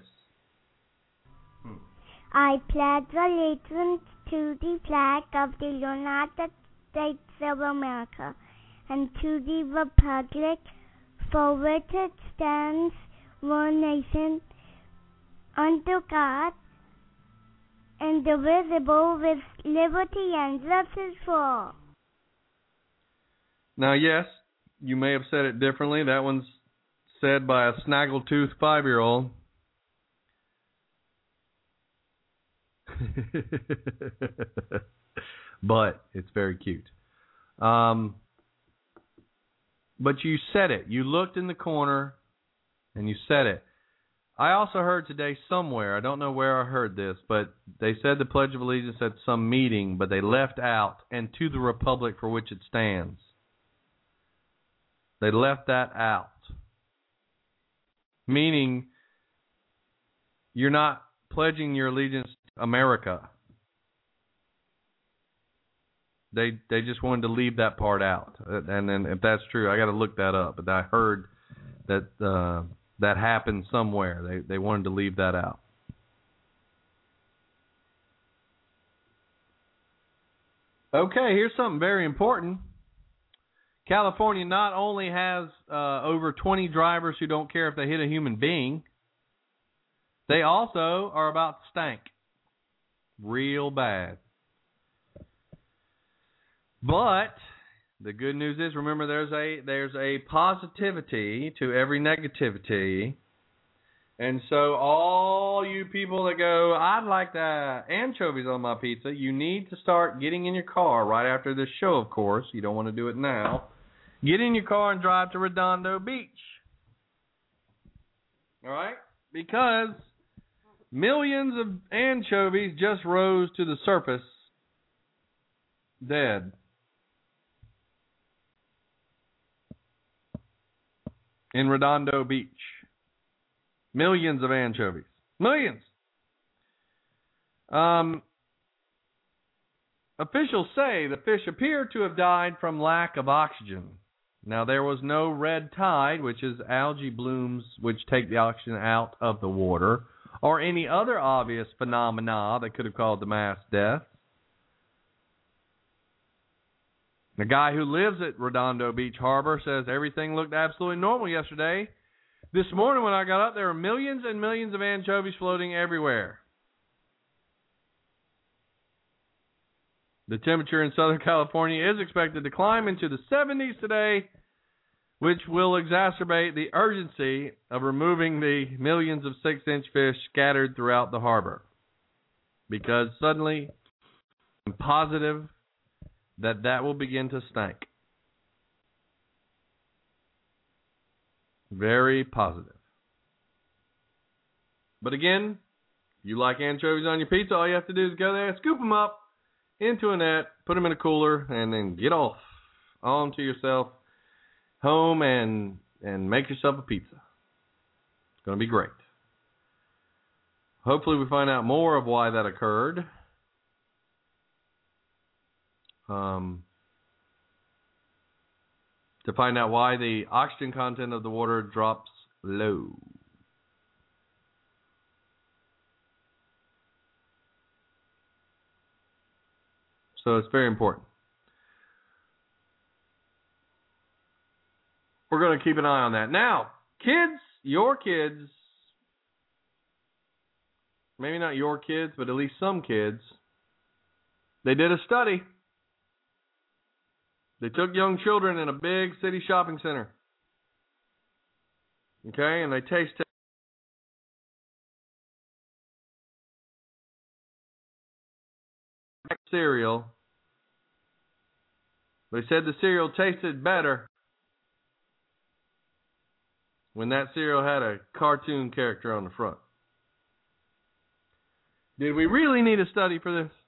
I pledge allegiance to the flag of the United States of America and to the republic for which it stands, one nation, under God, indivisible, with liberty and justice for all. Now, yes, you may have said it differently. That one's said by a snaggletooth 5-year-old. But it's very cute. But you said it. You looked in the corner and you said it. I also heard today somewhere, I don't know where I heard this, but they said the Pledge of Allegiance at some meeting, but they left out, and to the republic for which it stands. They left that out. Meaning, you're not pledging your allegiance to America. They just wanted to leave that part out. And then if that's true, I got to look that up. But I heard that that happened somewhere. They wanted to leave that out. Okay, here's something very important. California not only has over 20 drivers who don't care if they hit a human being, they also are about to stink real bad. But the good news is, remember, there's a positivity to every negativity. And so all you people that go, I'd like the anchovies on my pizza, you need to start getting in your car right after this show, of course. You don't want to do it now. Get in your car and drive to Redondo Beach. All right? Because millions of anchovies just rose to the surface dead. In Redondo Beach. Millions of anchovies. Millions. Officials say the fish appear to have died from lack of oxygen. Now, there was no red tide, which is algae blooms which take the oxygen out of the water, or any other obvious phenomena that could have caused the mass death. The guy who lives at Redondo Beach Harbor says everything looked absolutely normal yesterday. This morning when I got up, there were millions and millions of anchovies floating everywhere. The temperature in Southern California is expected to climb into the 70s today, which will exacerbate the urgency of removing the millions of 6-inch fish scattered throughout the harbor. Because suddenly, I'm positive that will begin to stink. Very positive. But again, if you like anchovies on your pizza, all you have to do is go there, scoop them up into a net, put them in a cooler, and then get off onto yourself home and make yourself a pizza. It's going to be great. Hopefully we find out more of why that occurred. To find out why the oxygen content of the water drops low. So it's very important. We're going to keep an eye on that. Now, kids, your kids, maybe not your kids, but at least some kids, they did a study. They took young children in a big city shopping center. Okay, and they tasted cereal. They said the cereal tasted better when that cereal had a cartoon character on the front. Did we really need a study for this?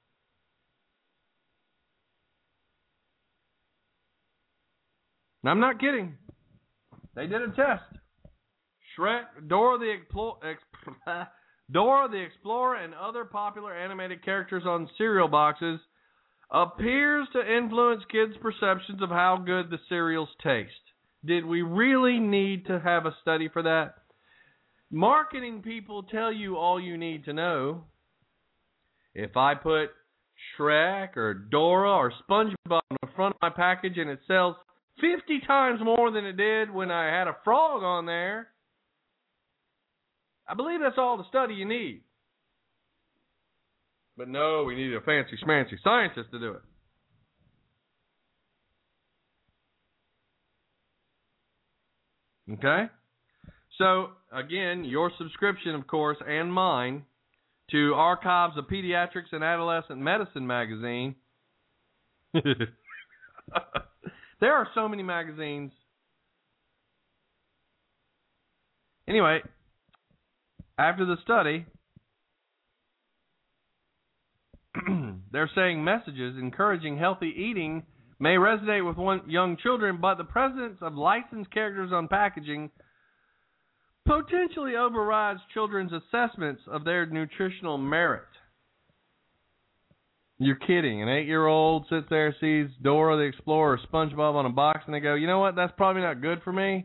I'm not kidding. They did a test. Shrek, Dora the Explorer, and other popular animated characters on cereal boxes appears to influence kids' perceptions of how good the cereals taste. Did we really need to have a study for that? Marketing people tell you all you need to know. If I put Shrek or Dora or SpongeBob on the front of my package and it sells 50 times more than it did when I had a frog on there, I believe that's all the study you need. But no, we need a fancy schmancy scientist to do it. Okay? So, again, your subscription, of course, and mine, to Archives of Pediatrics and Adolescent Medicine magazine. There are so many magazines. Anyway, after the study, they're saying messages encouraging healthy eating may resonate with young children, but the presence of licensed characters on packaging potentially overrides children's assessments of their nutritional merit. You're kidding. An 8-year-old sits there, sees Dora the Explorer or SpongeBob on a box, and they go, you know what, that's probably not good for me?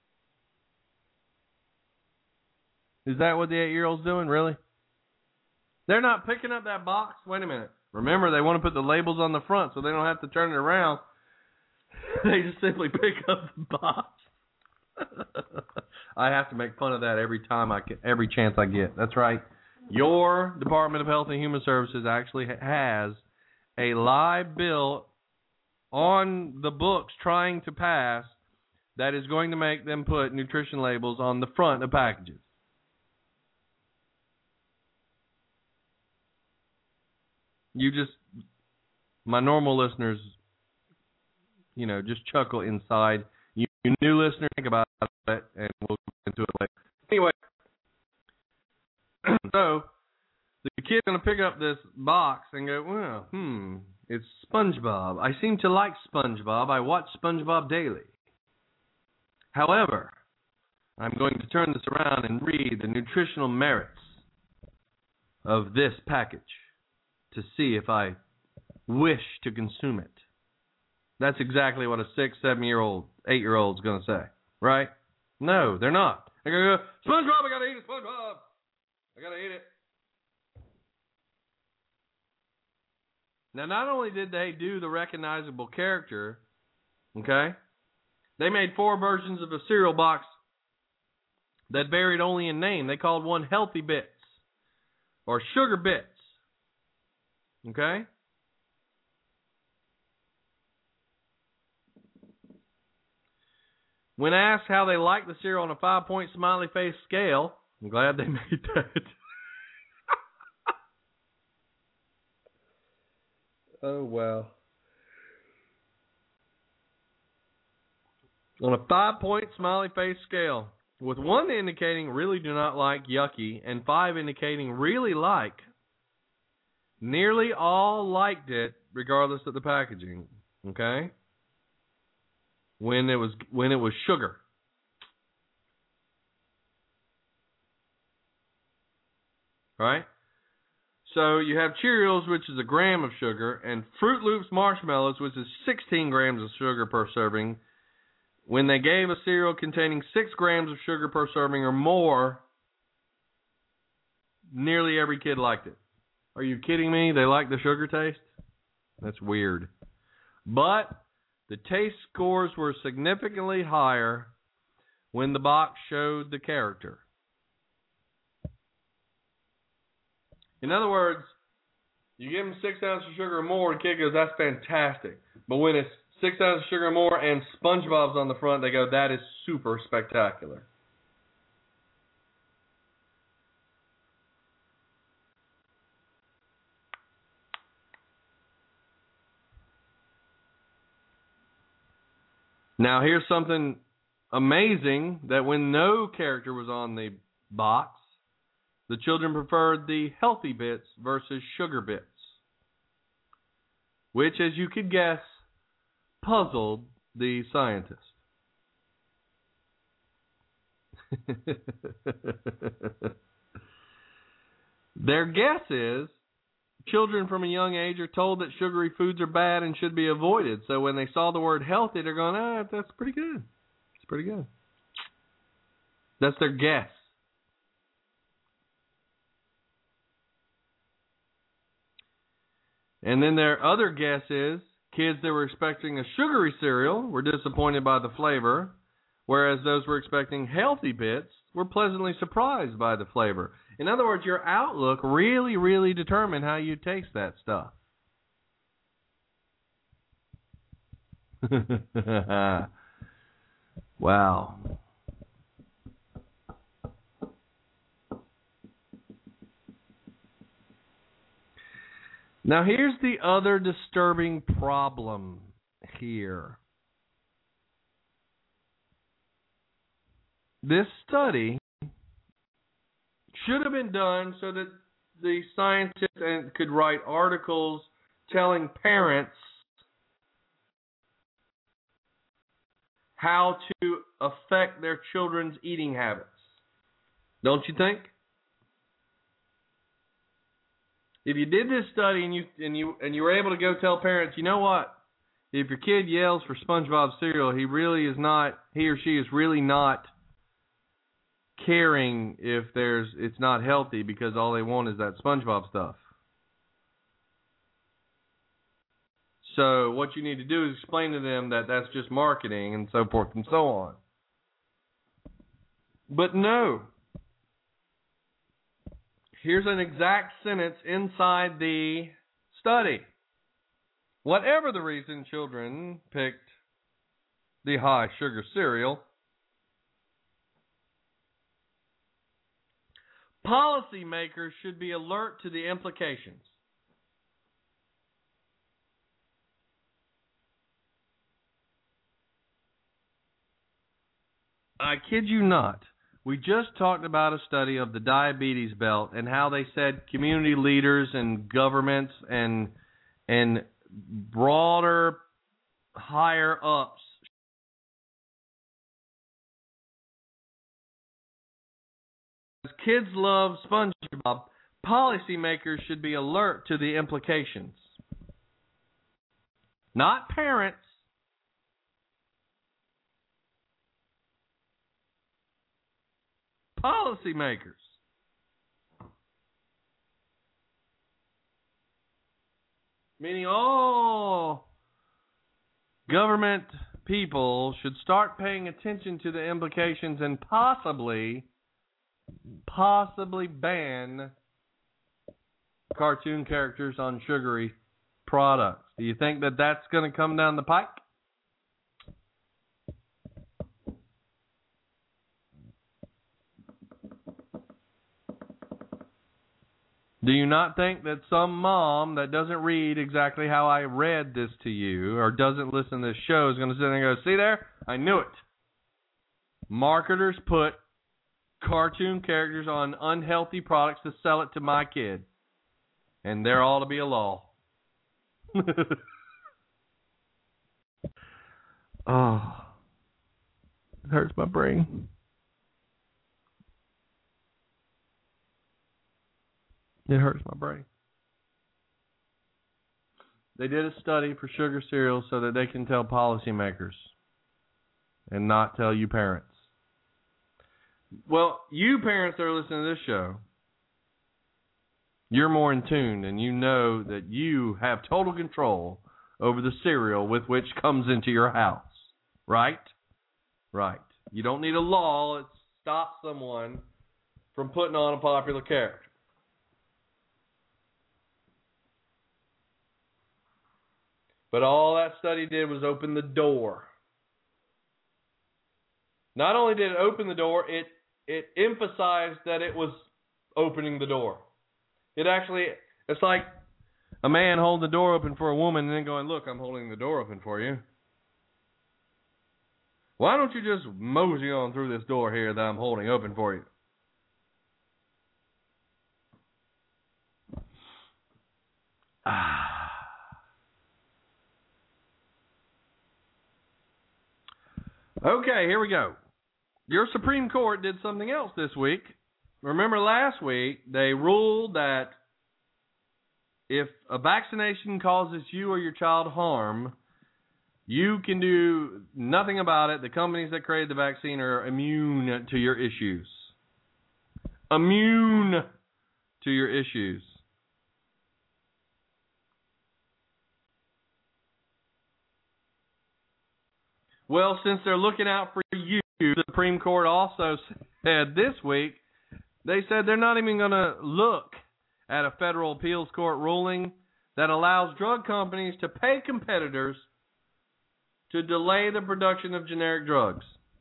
Is that what the 8-year-old's doing, really? They're not picking up that box? Wait a minute. Remember, they want to put the labels on the front so they don't have to turn it around. They just simply pick up the box. I have to make fun of that every chance I get. That's right. Your Department of Health and Human Services actually has a live bill on the books trying to pass that is going to make them put nutrition labels on the front of packages. My normal listeners, just chuckle inside. You new listeners, think about it, and we'll get into it later. Anyway, so the kid's going to pick up this box and go, well, it's SpongeBob. I seem to like SpongeBob. I watch SpongeBob daily. However, I'm going to turn this around and read the nutritional merits of this package to see if I wish to consume it. That's exactly what a 6, 7-year-old, 8-year-old's going to say, right? No, they're not. They're going to go, SpongeBob, I got to eat it, SpongeBob. I got to eat it. Now, not only did they do the recognizable character, okay, they made 4 versions of a cereal box that varied only in name. They called one Healthy Bits or Sugar Bits, okay? When asked how they liked the cereal on a 5-point smiley face scale, I'm glad they made that. Oh, wow. On a 5-point smiley face scale, with 1 indicating really do not like, yucky, and 5 indicating really like, nearly all liked it regardless of the packaging, okay? When it was sugar. Right? So you have Cheerios, which is 1 gram of sugar, and Fruit Loops marshmallows, which is 16 grams of sugar per serving. When they gave a cereal containing 6 grams of sugar per serving or more, nearly every kid liked it. Are you kidding me? They like the sugar taste? That's weird. But the taste scores were significantly higher when the box showed the character. In other words, you give them 6 ounces of sugar or more, the kid goes, that's fantastic. But when it's 6 ounces of sugar or more and SpongeBob's on the front, they go, that is super spectacular. Now, here's something amazing, that when no character was on the box, the children preferred the Healthy Bits versus Sugar Bits, which, as you could guess, puzzled the scientist. Their guess is children from a young age are told that sugary foods are bad and should be avoided. So when they saw the word healthy, they're going, that's pretty good. It's pretty good. That's their guess. And then their other guess is kids that were expecting a sugary cereal were disappointed by the flavor, whereas those were expecting healthy bits were pleasantly surprised by the flavor. In other words, your outlook really, really determined how you taste that stuff. Wow. Now, here's the other disturbing problem here. This study should have been done so that the scientists could write articles telling parents how to affect their children's eating habits. Don't you think? If you did this study and you were able to go tell parents, you know what? If your kid yells for SpongeBob cereal, he or she is really not caring if it's not healthy because all they want is that SpongeBob stuff. So what you need to do is explain to them that that's just marketing and so forth and so on. But no. Here's an exact sentence inside the study. Whatever the reason children picked the high sugar cereal, policymakers should be alert to the implications. I kid you not. We just talked about a study of the diabetes belt and how they said community leaders and governments and broader, higher ups as kids love SpongeBob, policymakers should be alert to the implications. Not parents. Policymakers. Meaning all government people should start paying attention to the implications and possibly ban cartoon characters on sugary products. Do you think that that's going to come down the pike? Do you not think that some mom that doesn't read exactly how I read this to you or doesn't listen to this show is going to sit there and go, see there? I knew it. Marketers put cartoon characters on unhealthy products to sell it to my kid. And there ought to be a law. Oh, it hurts my brain. It hurts my brain. They did a study for sugar cereal so that they can tell policymakers and not tell you parents. Well, you parents that are listening to this show, you're more in tune and you know that you have total control over the cereal with which comes into your house. Right? Right. You don't need a law that stops someone from putting on a popular character. But all that study did was open the door. Not only did it open the door, it emphasized that it was opening the door. It's like a man holding the door open for a woman and then going, look, I'm holding the door open for you. Why don't you just mosey on through this door here that I'm holding open for you? Okay, here we go. Your Supreme Court did something else this week. Remember last week, they ruled that if a vaccination causes you or your child harm, you can do nothing about it. The companies that created the vaccine are immune to your issues. Immune to your issues. Well, since they're looking out for you, the Supreme Court also said this week, they said they're not even going to look at a federal appeals court ruling that allows drug companies to pay competitors to delay the production of generic drugs.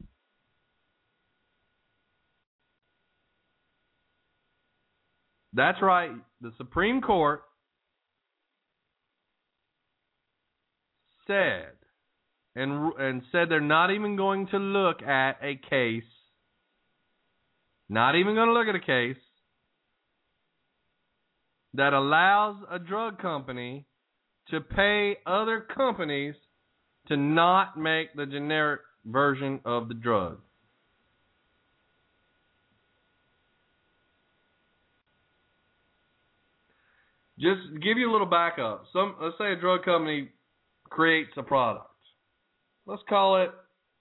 That's right. The Supreme Court said and said they're not even going to look at a case, not even going to look at a case that allows a drug company to pay other companies to not make the generic version of the drug. Just to give you a little backup. Let's say a drug company creates a product. Let's call it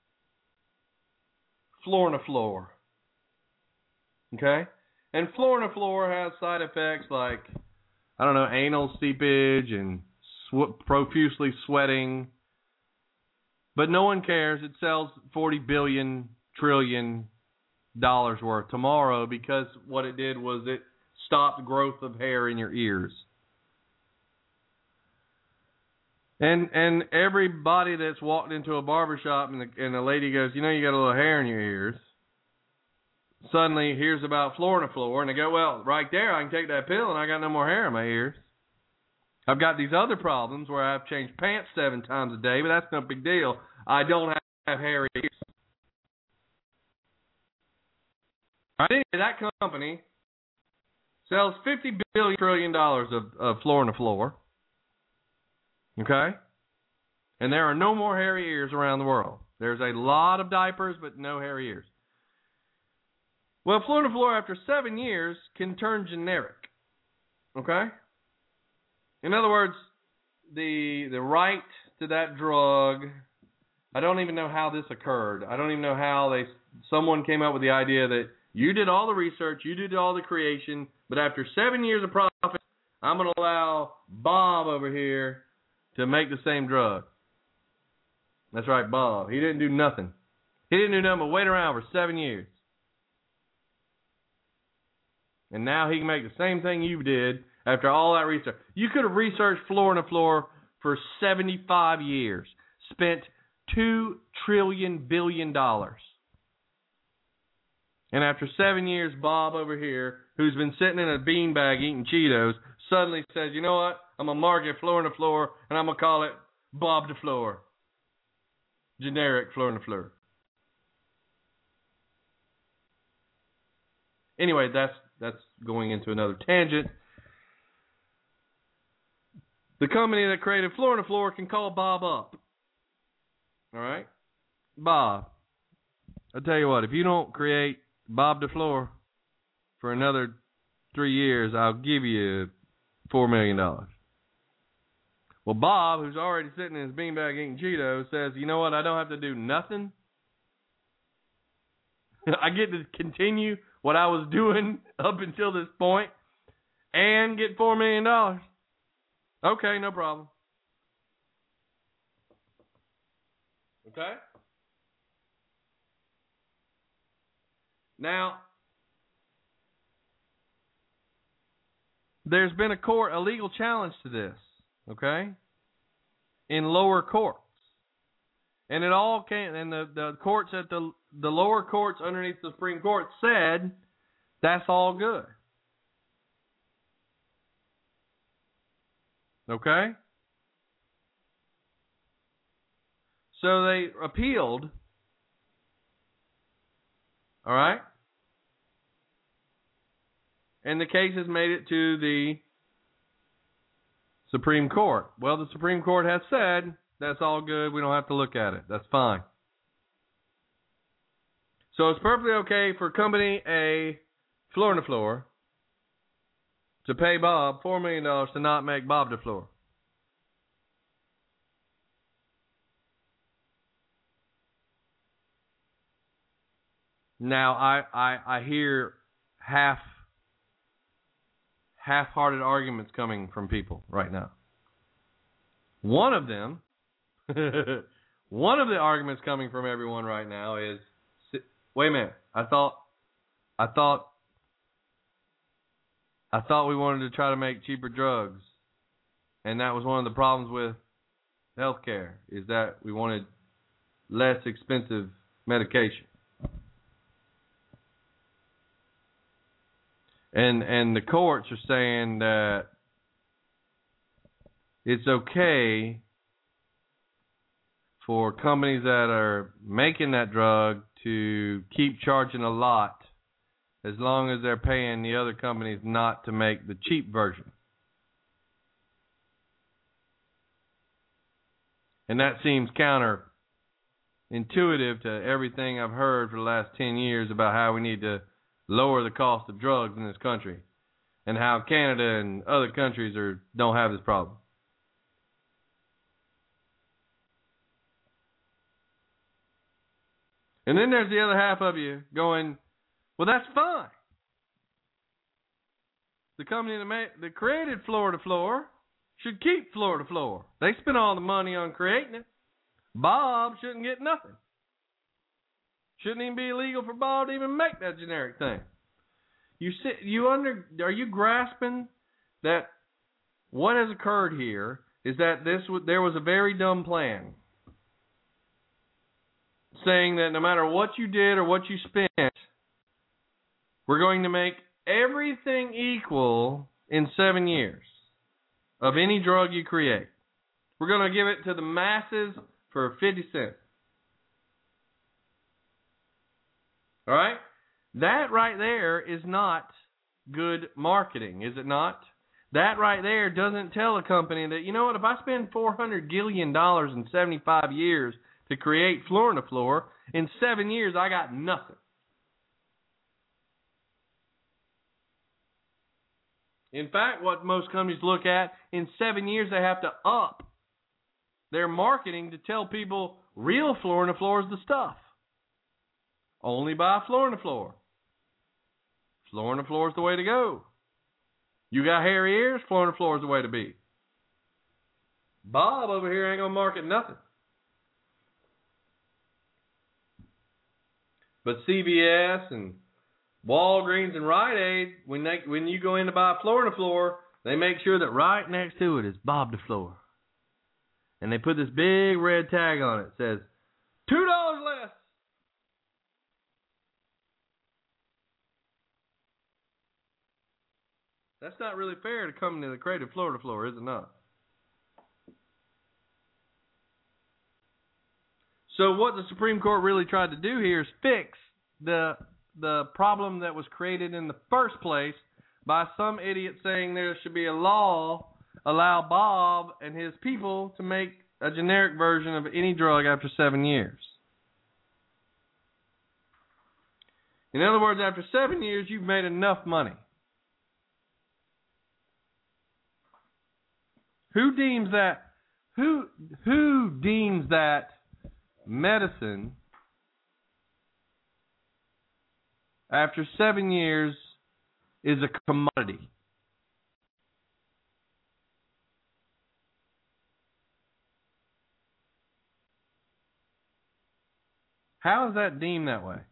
Florinaflor. Okay? And Florinaflor has side effects like, I don't know, anal seepage and profusely sweating. But no one cares. It sells $40 billion, trillion worth tomorrow because what it did was it stopped growth of hair in your ears. And everybody that's walked into a barbershop and the lady goes, you know, you got a little hair in your ears, suddenly hears about Florinaflor, and they go, well, right there, I can take that pill and I got no more hair in my ears. I've got these other problems where I have changed pants 7 times a day, but that's no big deal. I don't have hairy ears. Right? That company sells $50 trillion of Florinaflor. Okay? And there are no more hairy ears around the world. There's a lot of diapers, but no hairy ears. Well, Florinaflor, after 7 years, can turn generic. Okay? In other words, the right to that drug, I don't even know how this occurred. I don't even know how someone came up with the idea that you did all the research, you did all the creation, but after 7 years of profit, I'm going to allow Bob over here to make the same drug. That's right, Bob. He didn't do nothing. He didn't do nothing but wait around for 7 years. And now he can make the same thing you did after all that research. You could have researched Florinaflor for 75 years, spent $2 billion. And after 7 years, Bob over here, who's been sitting in a beanbag eating Cheetos, suddenly says, you know what? I'm going to market Florinaflor, and I'm going to call it Bob DeFleur. Generic Florinaflor. Anyway, that's going into another tangent. The company that created Florinaflor can call Bob up. All right? Bob, I'll tell you what, if you don't create Bob DeFleur for another 3 years, I'll give you $4 million. Well, Bob, who's already sitting in his beanbag eating Cheetos, says, you know what, I don't have to do nothing. I get to continue what I was doing up until this point and get $4 million. Okay, no problem. Okay? Now, there's been a legal challenge to this, okay, in lower courts. And it all came, and the courts at the lower courts underneath the Supreme Court said that's all good. Okay? So they appealed. All right? And the case has made it to the Supreme Court. Well, the Supreme Court has said that's all good. We don't have to look at it. That's fine. So it's perfectly okay for Company A, Florinaflor, to pay Bob $4 million to not make Bob DeFleur. Now, I hear half-hearted arguments coming from people right now. One of them, one of the arguments coming from everyone right now is, wait a minute. I thought we wanted to try to make cheaper drugs, and that was one of the problems with healthcare, is that we wanted less expensive medication. And the courts are saying that it's okay for companies that are making that drug to keep charging a lot as long as they're paying the other companies not to make the cheap version. And that seems counterintuitive to everything I've heard for the last 10 years about how we need to lower the cost of drugs in this country and how Canada and other countries don't have this problem. And then there's the other half of you going, well, that's fine. The company that created Floor to Floor should keep Floor to Floor. They spent all the money on creating it. Bob shouldn't get nothing. Shouldn't even be illegal for Bob to even make that generic thing. Are you grasping that what has occurred here is that there was a very dumb plan saying that no matter what you did or what you spent, we're going to make everything equal in 7 years of any drug you create. We're going to give it to the masses for 50 cents. All right? That right there is not good marketing, is it not? That right there doesn't tell a company that, you know what, if I spend $400 billion in 75 years to create Floor to Floor, in 7 years I got nothing. In fact, what most companies look at, in 7 years they have to up their marketing to tell people real Floor to Floor is the stuff. Only buy Floor to Floor. Floor to Floor is the way to go. You got hairy ears, Floor to Floor is the way to be. Bob over here ain't going to market nothing. But CVS and Walgreens and Rite Aid, when you go in to buy Floor to Floor, they make sure that right next to it is Bob to Floor. And they put this big red tag on it. It says, $2 less. That's not really fair to come to the creative Floor to Floor, is it not? So what the Supreme Court really tried to do here is fix the problem that was created in the first place by some idiot saying there should be a law allow Bob and his people to make a generic version of any drug after 7 years. In other words, after 7 years, you've made enough money. Who deems that medicine after 7 years is a commodity? How is that deemed that way?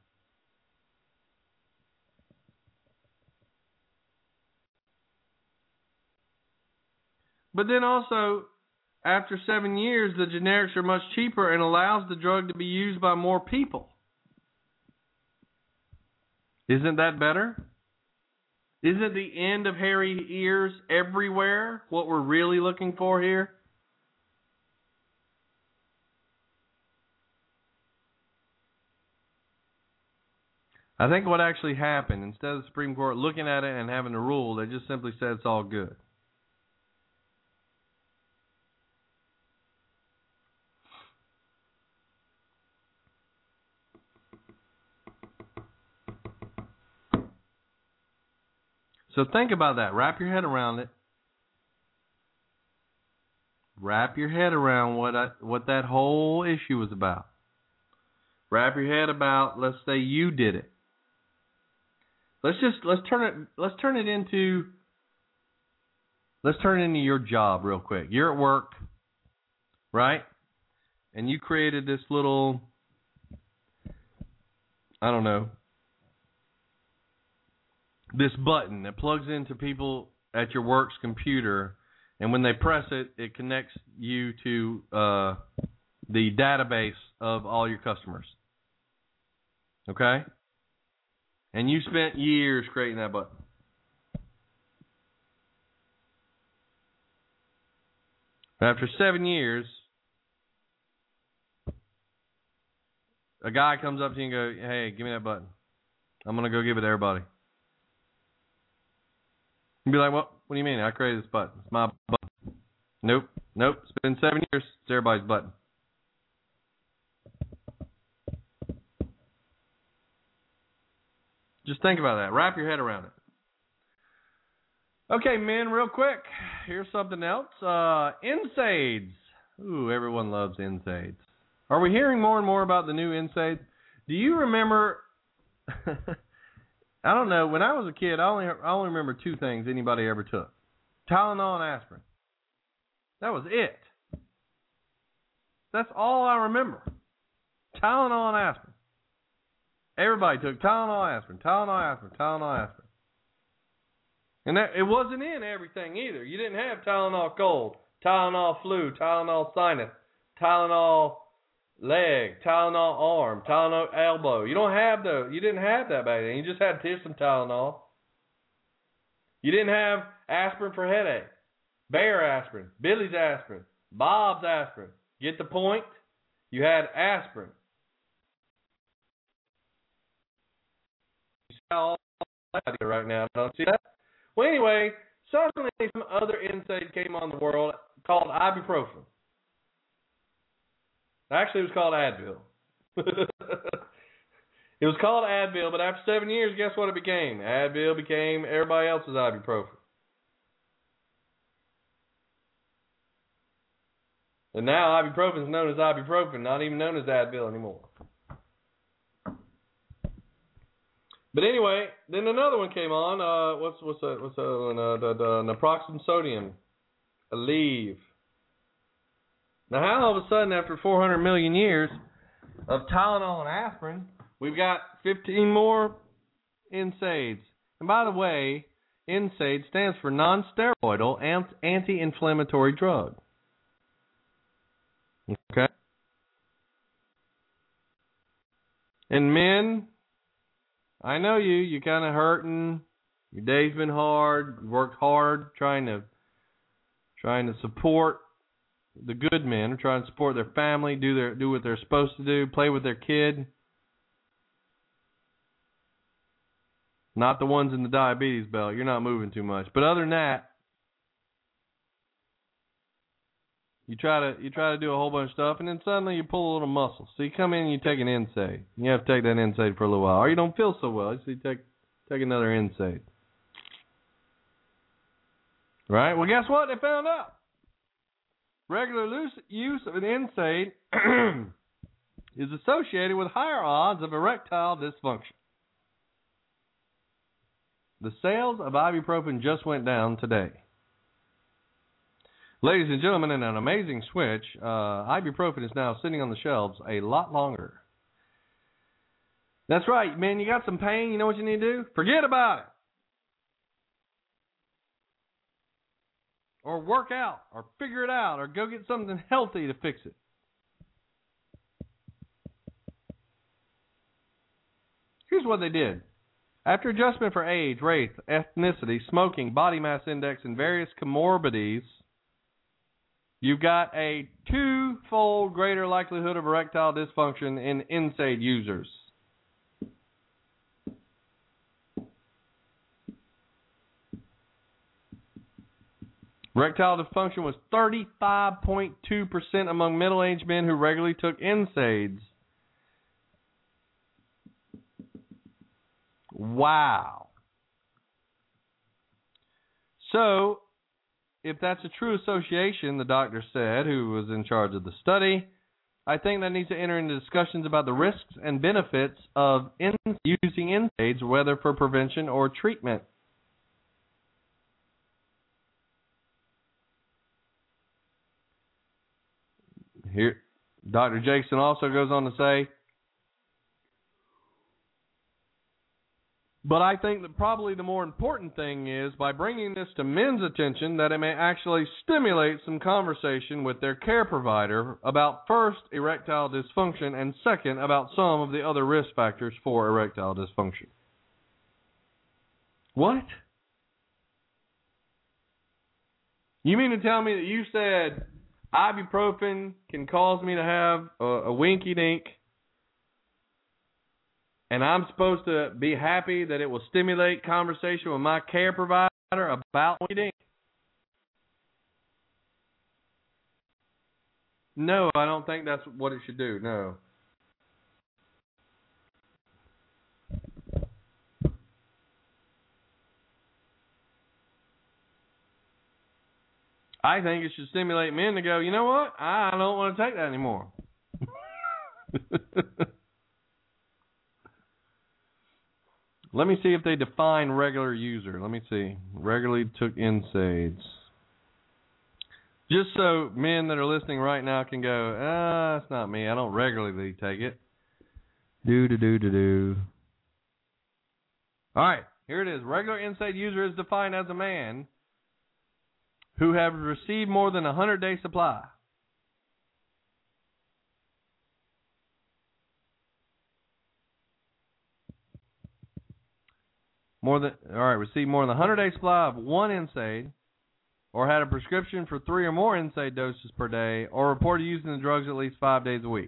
But then also, after 7 years, the generics are much cheaper and allows the drug to be used by more people. Isn't that better? Isn't the end of hairy ears everywhere what we're really looking for here? I think what actually happened, instead of the Supreme Court looking at it and having a rule, they just simply said it's all good. So think about that. Wrap your head around it. Wrap your head around what that whole issue was about. Wrap your head about, let's say you did it. Let's turn it into your job real quick. You're at work, right? And you created this little I don't know, this button that plugs into people at your work's computer, and when they press it, it connects you to the database of all your customers. Okay? And you spent years creating that button. After 7 years, a guy comes up to you and goes, hey, give me that button. I'm going to go give it to everybody. You'd be like, what do you mean? I created this button. It's my button. Nope. It's been 7 years. It's everybody's button. Just think about that. Wrap your head around it. Okay, men, real quick. Here's something else. NSAIDs. Ooh, everyone loves NSAIDs. Are we hearing more and more about the new NSAIDs? Do you remember... I don't know. When I was a kid, I only remember two things anybody ever took. Tylenol and aspirin. That was it. That's all I remember. Tylenol and aspirin. Everybody took Tylenol, aspirin, Tylenol, aspirin, Tylenol, aspirin. And that, it wasn't in everything either. You didn't have Tylenol cold, Tylenol flu, Tylenol sinus, Tylenol leg, Tylenol arm, Tylenol elbow. You didn't have that back then. You just had some Tylenol. You didn't have aspirin for headache, Bayer aspirin, Billy's aspirin, Bob's aspirin. Get the point? You had aspirin. You see all that right now, don't you see that? Well, anyway, suddenly some other NSAID came on the world called ibuprofen. Actually, it was called Advil. It was called Advil, but after 7 years, guess what it became? Advil became everybody else's ibuprofen. And now ibuprofen is known as ibuprofen, not even known as Advil anymore. But anyway, then another one came on. What's that? What's that one? The naproxen sodium, Aleve. Now, how all of a sudden, after 400 million years of Tylenol and aspirin, we've got 15 more NSAIDs. And by the way, NSAID stands for non-steroidal anti-inflammatory drug. Okay? And men, I know you're kind of hurting. Your day's been hard. You worked hard trying to support the good men, trying to support their family, do what they're supposed to do, play with their kid. Not the ones in the diabetes belt. You're not moving too much. But other than that, you try to do a whole bunch of stuff, and then suddenly you pull a little muscle. So you come in and you take an NSAID. You have to take that NSAID for a little while, or you don't feel so well. So you take another NSAID. Right? Well, guess what? They found out. Regular use of an NSAID is associated with higher odds of erectile dysfunction. The sales of ibuprofen just went down today. Ladies and gentlemen, in an amazing switch, ibuprofen is now sitting on the shelves a lot longer. That's right, man. You got some pain. You know what you need to do? Forget about it. Or work out, or figure it out, or go get something healthy to fix it. Here's what they did. After adjustment for age, race, ethnicity, smoking, body mass index, and various comorbidities, you've got a 2-fold greater likelihood of erectile dysfunction in NSAID users. Erectile dysfunction was 35.2% among middle-aged men who regularly took NSAIDs. Wow. So, if that's a true association, the doctor said, who was in charge of the study, I think that needs to enter into discussions about the risks and benefits of using NSAIDs, whether for prevention or treatment. Here, Dr. Jackson also goes on to say, But I think that probably the more important thing is, by bringing this to men's attention, that it may actually stimulate some conversation with their care provider about, first, erectile dysfunction, and second, about some of the other risk factors for erectile dysfunction. What? You mean to tell me that you said ibuprofen can cause me to have a winky dink, and I'm supposed to be happy that it will stimulate conversation with my care provider about winky dink? No, I don't think that's what it should do, no. I think it should stimulate men to go, you know what? I don't want to take that anymore. Let me see if they define regular user. Let me see. Regularly took NSAIDs. Just so men that are listening right now can go, it's not me. I don't regularly take it. Do. All right, here it is. Regular NSAID user is defined as a man who have received more than a 100-day supply. Received more than a 100-day supply of one NSAID, or had a prescription for 3 or more NSAID doses per day, or reported using the drugs at least 5 days a week.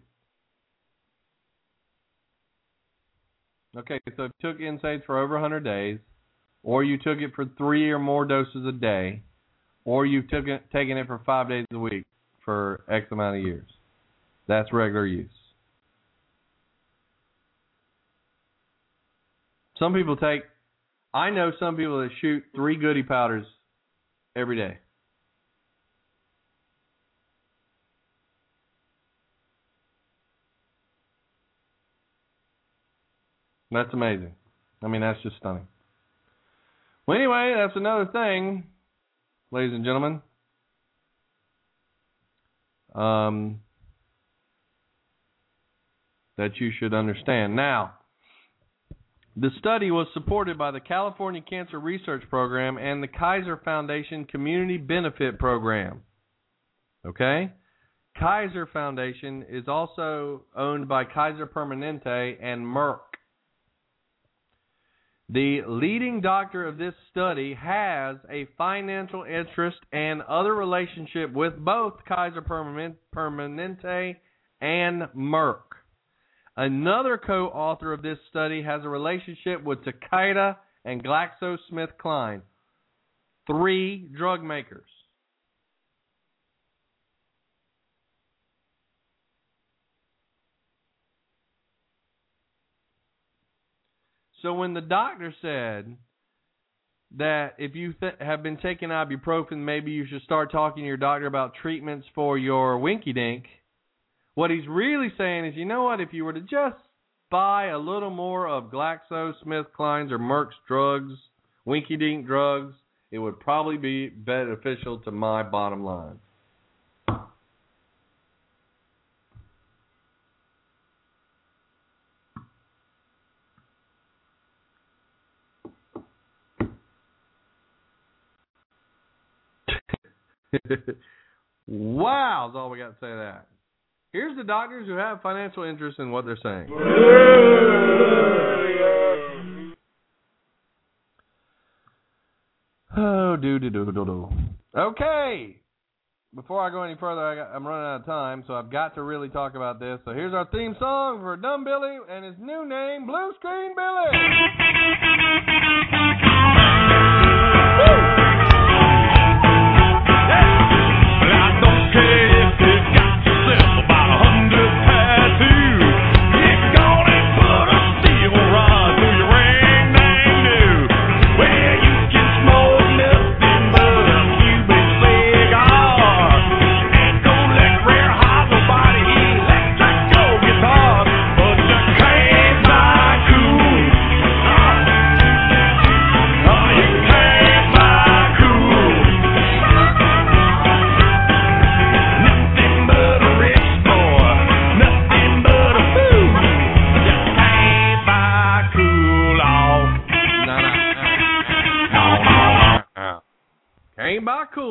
Okay, so if you took NSAIDs for over 100 days, or you took it for 3 or more doses a day, or you've taken it for 5 days a week for X amount of years. That's regular use. I know some people that shoot 3 goody powders every day. That's amazing. I mean, that's just stunning. Well, anyway, that's another thing, ladies and gentlemen, that you should understand. Now, the study was supported by the California Cancer Research Program and the Kaiser Foundation Community Benefit Program. Okay? Kaiser Foundation is also owned by Kaiser Permanente and Merck. The leading doctor of this study has a financial interest and other relationship with both Kaiser Permanente and Merck. Another co-author of this study has a relationship with Takeda and GlaxoSmithKline, 3 drug makers. So when the doctor said that if you have been taking ibuprofen, maybe you should start talking to your doctor about treatments for your winky dink, what he's really saying is, you know what, if you were to just buy a little more of GlaxoSmithKline's or Merck's drugs, winky dink drugs, it would probably be beneficial to my bottom line. Wow, is all we got to say to that. Here's the doctors who have financial interest in what they're saying. Oh, do. Okay. Before I go any further, I'm running out of time, so I've got to really talk about this. So here's our theme song for Dumb Billy and his new name, Blue Screen Billy. Woo!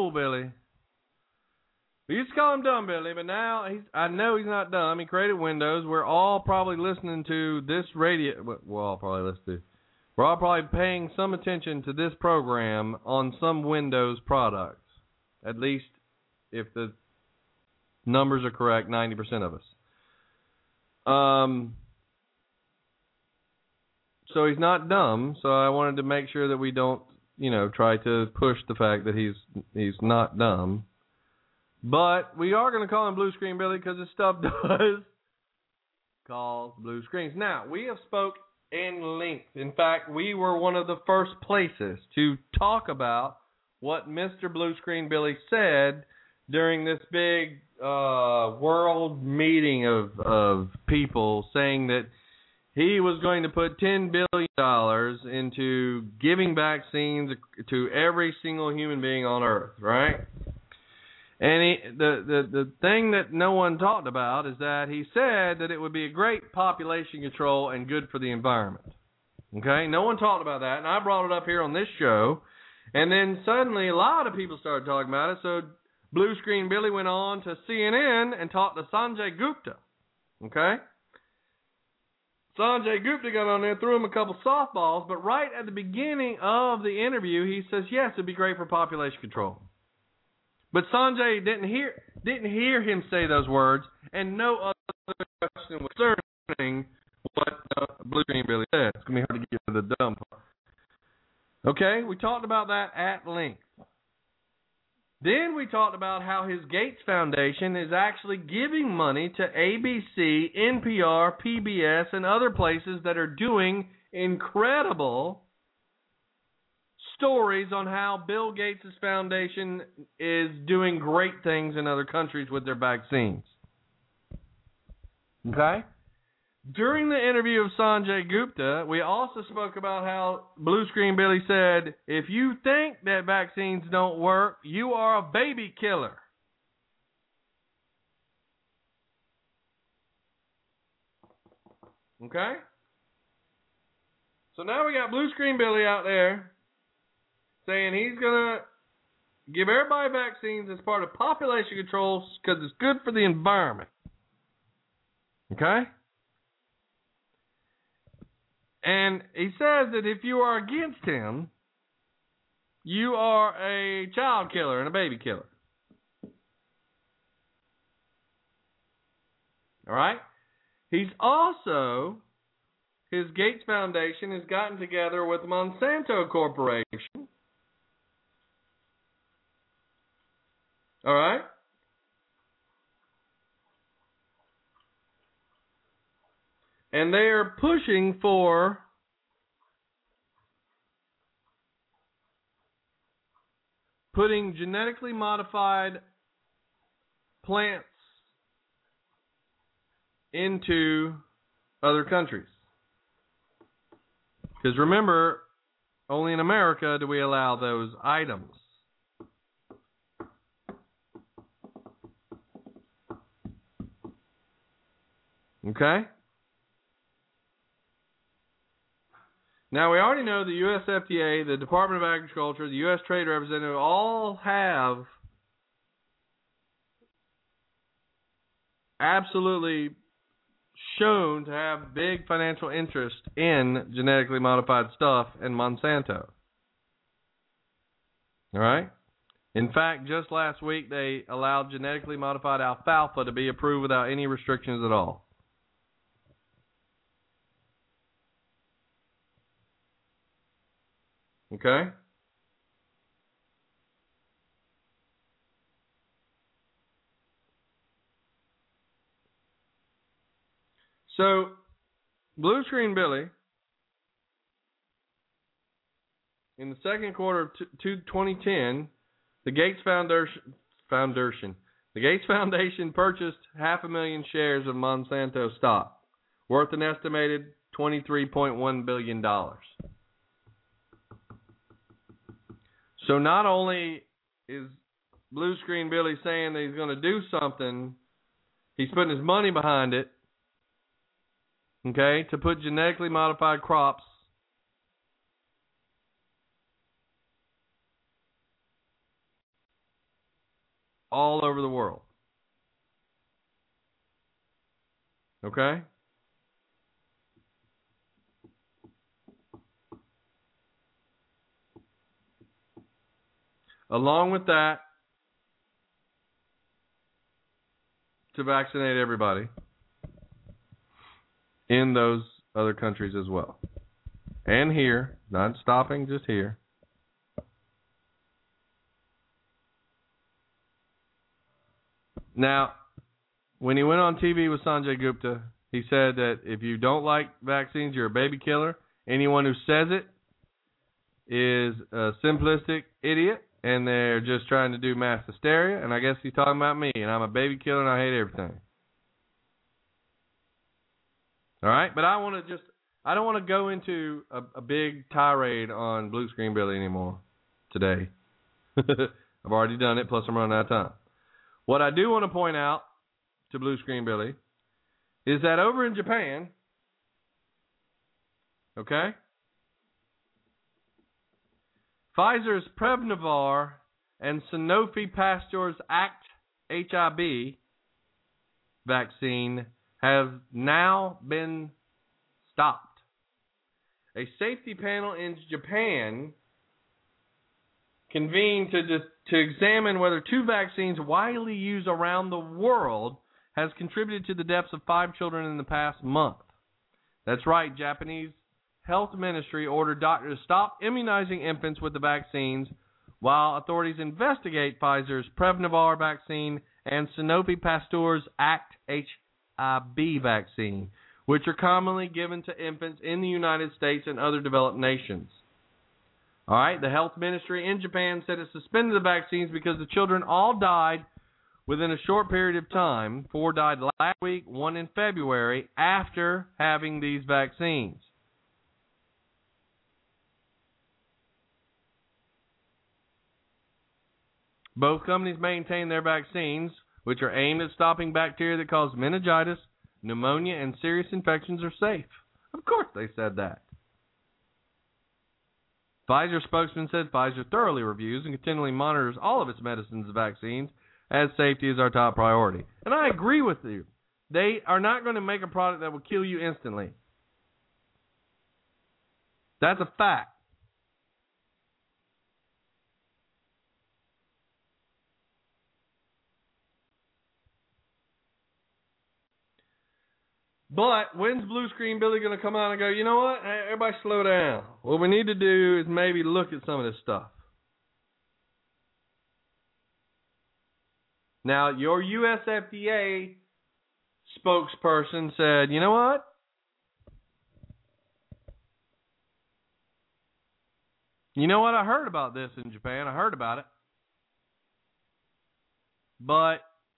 fool, Billy. We used to call him Dumb Billy, but now I know he's not dumb. He created Windows. We're all probably listening to this radio. We're all probably paying some attention to this program on some Windows products. At least, if the numbers are correct, 90% of us. So he's not dumb. So I wanted to make sure that we don't, try to push the fact that he's not dumb. But we are going to call him Blue Screen Billy because his stuff does cause blue screens. Now, we have spoke in length. In fact, we were one of the first places to talk about what Mr. Blue Screen Billy said during this big world meeting of people saying that he was going to put $10 billion into giving vaccines to every single human being on Earth, right? And the thing that no one talked about is that he said that it would be a great population control and good for the environment. Okay? No one talked about that, and I brought it up here on this show. And then suddenly a lot of people started talking about it, so Blue Screen Billy went on to CNN and talked to Sanjay Gupta. Okay? Sanjay Gupta got on there, threw him a couple softballs, but right at the beginning of the interview, he says, yes, it'd be great for population control. But Sanjay didn't hear him say those words, and no other question was concerning what Blue Screen Billy said. It's going to be hard to get to the dumb part. Okay, we talked about that at length. Then we talked about how his Gates Foundation is actually giving money to ABC, NPR, PBS, and other places that are doing incredible stories on how Bill Gates' foundation is doing great things in other countries with their vaccines. Okay? During the interview of Sanjay Gupta, we also spoke about how Blue Screen Billy said, if you think that vaccines don't work, you are a baby killer. Okay? So now we got Blue Screen Billy out there saying he's going to give everybody vaccines as part of population control because it's good for the environment. Okay? And he says that if you are against him, you are a child killer and a baby killer. All right? He's also, his Gates Foundation has gotten together with Monsanto Corporation. All right? And they are pushing for putting genetically modified plants into other countries. Because remember, only in America do we allow those items. Okay? Now, we already know the U.S. FDA, the Department of Agriculture, the U.S. Trade Representative all have absolutely shown to have big financial interest in genetically modified stuff and Monsanto. All right? In fact, just last week, they allowed genetically modified alfalfa to be approved without any restrictions at all. Okay? So, Blue Screen Billy, in the second quarter of 2010, the Gates Foundation purchased 500,000 shares of Monsanto stock, worth an estimated $23.1 billion. So not only is Blue Screen Billy saying that he's going to do something, he's putting his money behind it, okay, to put genetically modified crops all over the world. Okay? Along with that, to vaccinate everybody in those other countries as well. And here, not stopping, just here. Now, when he went on TV with Sanjay Gupta, he said that if you don't like vaccines, you're a baby killer. Anyone who says it is a simplistic idiot, and they're just trying to do mass hysteria. And I guess he's talking about me, and I'm a baby killer, and I hate everything. All right? But I don't want to go into a big tirade on Blue Screen Billy anymore today. I've already done it, plus I'm running out of time. What I do want to point out to Blue Screen Billy is that over in Japan, okay, Pfizer's Prevnar and Sanofi Pasteur's HIB vaccine have now been stopped. A safety panel in Japan convened to examine whether two vaccines widely used around the world has contributed to the deaths of 5 children in the past month. That's right, Japanese Health Ministry ordered doctors to stop immunizing infants with the vaccines while authorities investigate Pfizer's Prevnar vaccine and Sanofi Pasteur's HIB vaccine, which are commonly given to infants in the United States and other developed nations. All right, the health ministry in Japan said it suspended the vaccines because the children all died within a short period of time. 4 died last week, 1 in February, after having these vaccines. Both companies maintain their vaccines, which are aimed at stopping bacteria that cause meningitis, pneumonia, and serious infections, are safe. Of course they said that. Pfizer spokesman said Pfizer thoroughly reviews and continually monitors all of its medicines and vaccines, as safety is our top priority. And I agree with you. They are not going to make a product that will kill you instantly. That's a fact. But when's Blue Screen Billy going to come out and go, you know what, hey, everybody slow down. What we need to do is maybe look at some of this stuff. Now, your US FDA spokesperson said, you know what? You know what? I heard about this in Japan. I heard about it. But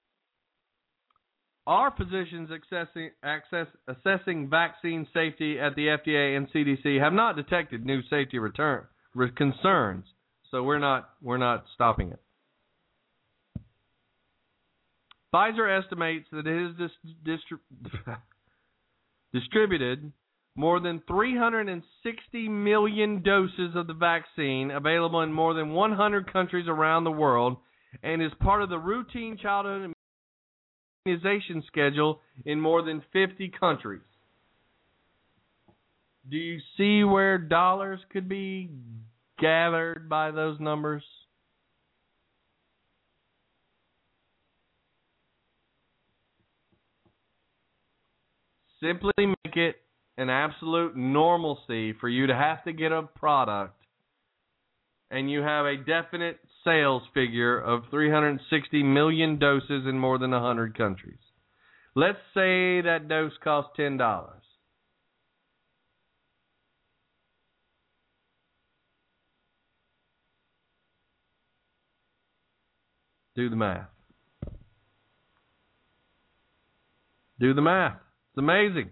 our physicians assessing vaccine safety at the FDA and CDC have not detected new safety concerns, so we're not stopping it. Pfizer estimates that it has distributed more than 360 million doses of the vaccine available in more than 100 countries around the world and is part of the routine childhood immunization schedule in more than 50 countries. Do you see where dollars could be gathered by those numbers? Simply make it an absolute normalcy for you to have to get a product and you have a definite sales figure of 360 million doses in more than 100 countries. Let's say that dose costs $10. Do the math. Do the math. It's amazing.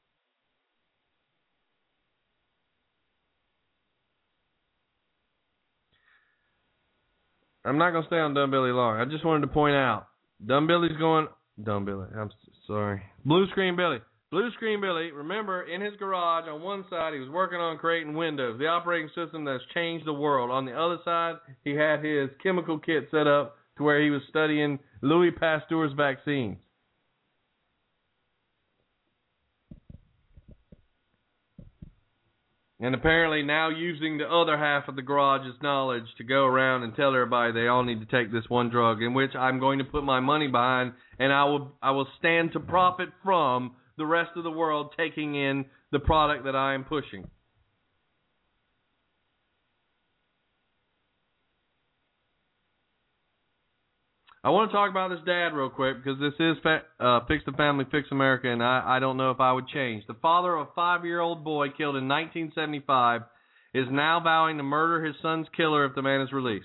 I'm not going to stay on Dumb Billy long. I just wanted to point out, Dumb Billy, I'm sorry. Blue Screen Billy. Blue Screen Billy, remember, in his garage, on one side, he was working on creating Windows, the operating system that's changed the world. On the other side, he had his chemical kit set up to where he was studying Louis Pasteur's vaccines. And apparently now using the other half of the garage's knowledge to go around and tell everybody they all need to take this one drug, in which I'm going to put my money behind, and I will stand to profit from the rest of the world taking in the product that I am pushing. I want to talk about this dad real quick because this is Fix the Family, Fix America, and I don't know if I would change. The father of a 5-year-old boy killed in 1975 is now vowing to murder his son's killer if the man is released.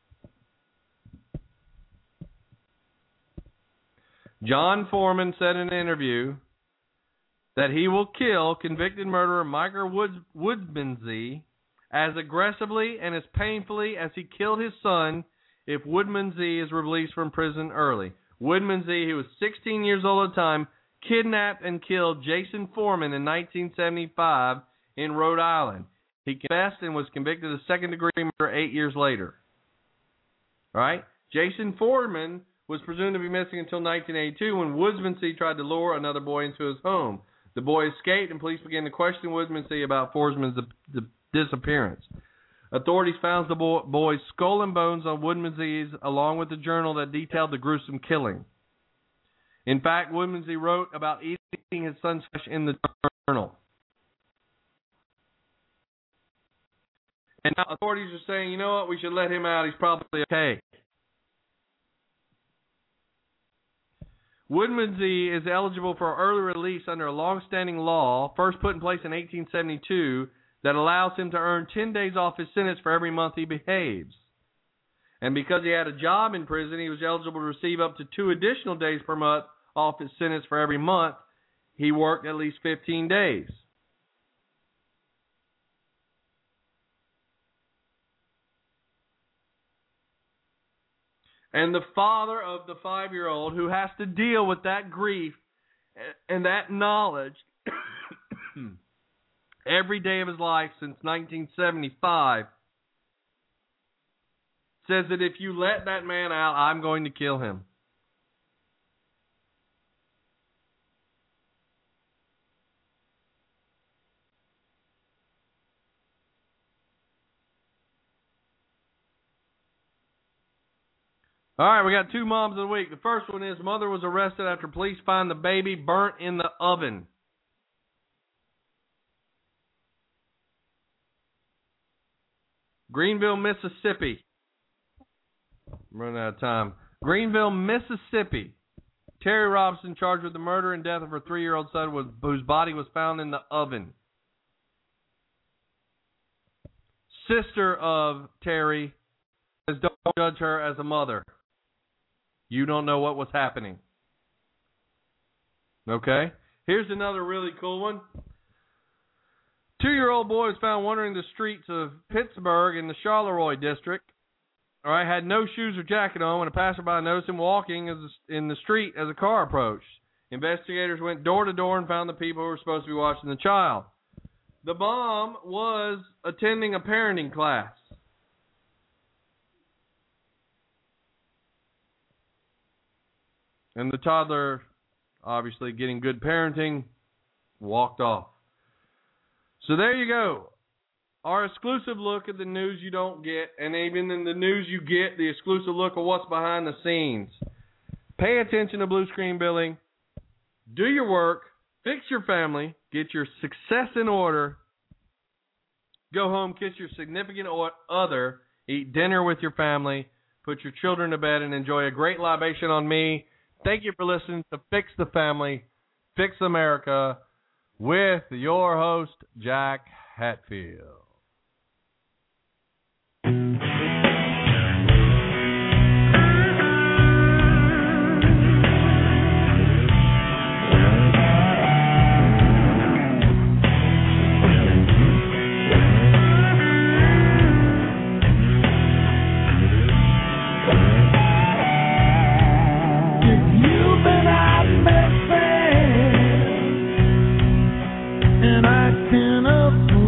John Foreman said in an interview that he will kill convicted murderer Michael Woodmansee as aggressively and as painfully as he killed his son if Woodmansee is released from prison early. Woodmansee, who was 16 years old at the time, kidnapped and killed Jason Foreman in 1975 in Rhode Island. He confessed and was convicted of second-degree murder 8 years later. Right? Jason Foreman was presumed to be missing until 1982 when Woodmansee tried to lure another boy into his home. The boy escaped, and police began to question Woodmansee about Foreman's disappearance. Authorities found the boy's skull and bones on Woodmansee's, along with the journal that detailed the gruesome killing. In fact, Woodmansee wrote about eating his son's flesh in the journal. And now authorities are saying, you know what, we should let him out. He's probably okay. Woodmansee is eligible for early release under a long-standing law, first put in place in 1872, that allows him to earn 10 days off his sentence for every month he behaves. And because he had a job in prison, he was eligible to receive up to 2 additional days per month off his sentence for every month he worked at least 15 days. And the father of the 5-year-old who has to deal with that grief and that knowledge every day of his life since 1975 says that if you let that man out, I'm going to kill him. All right, we got 2 moms of the week. The first one is mother was arrested after police find the baby burnt in the oven. Greenville, Mississippi. I'm running out of time. Greenville, Mississippi. Terry Robinson charged with the murder and death of her 3-year-old son whose body was found in the oven. Sister of Terry says don't judge her as a mother. You don't know what was happening. Okay? Here's another really cool one. 2-year-old boy was found wandering the streets of Pittsburgh in the Charleroi district. All right, had no shoes or jacket on when a passerby noticed him walking in the street as a car approached. Investigators went door to door and found the people who were supposed to be watching the child. The mom was attending a parenting class. And the toddler, obviously getting good parenting, walked off. So there you go. Our exclusive look at the news you don't get, and even in the news you get, the exclusive look of what's behind the scenes. Pay attention to Blue Screen Billing. Do your work. Fix your family. Get your success in order. Go home, kiss your significant other. Eat dinner with your family. Put your children to bed and enjoy a great libation on me. Thank you for listening to Fix the Family, Fix America, with your host, Jack Hatfield. And I can't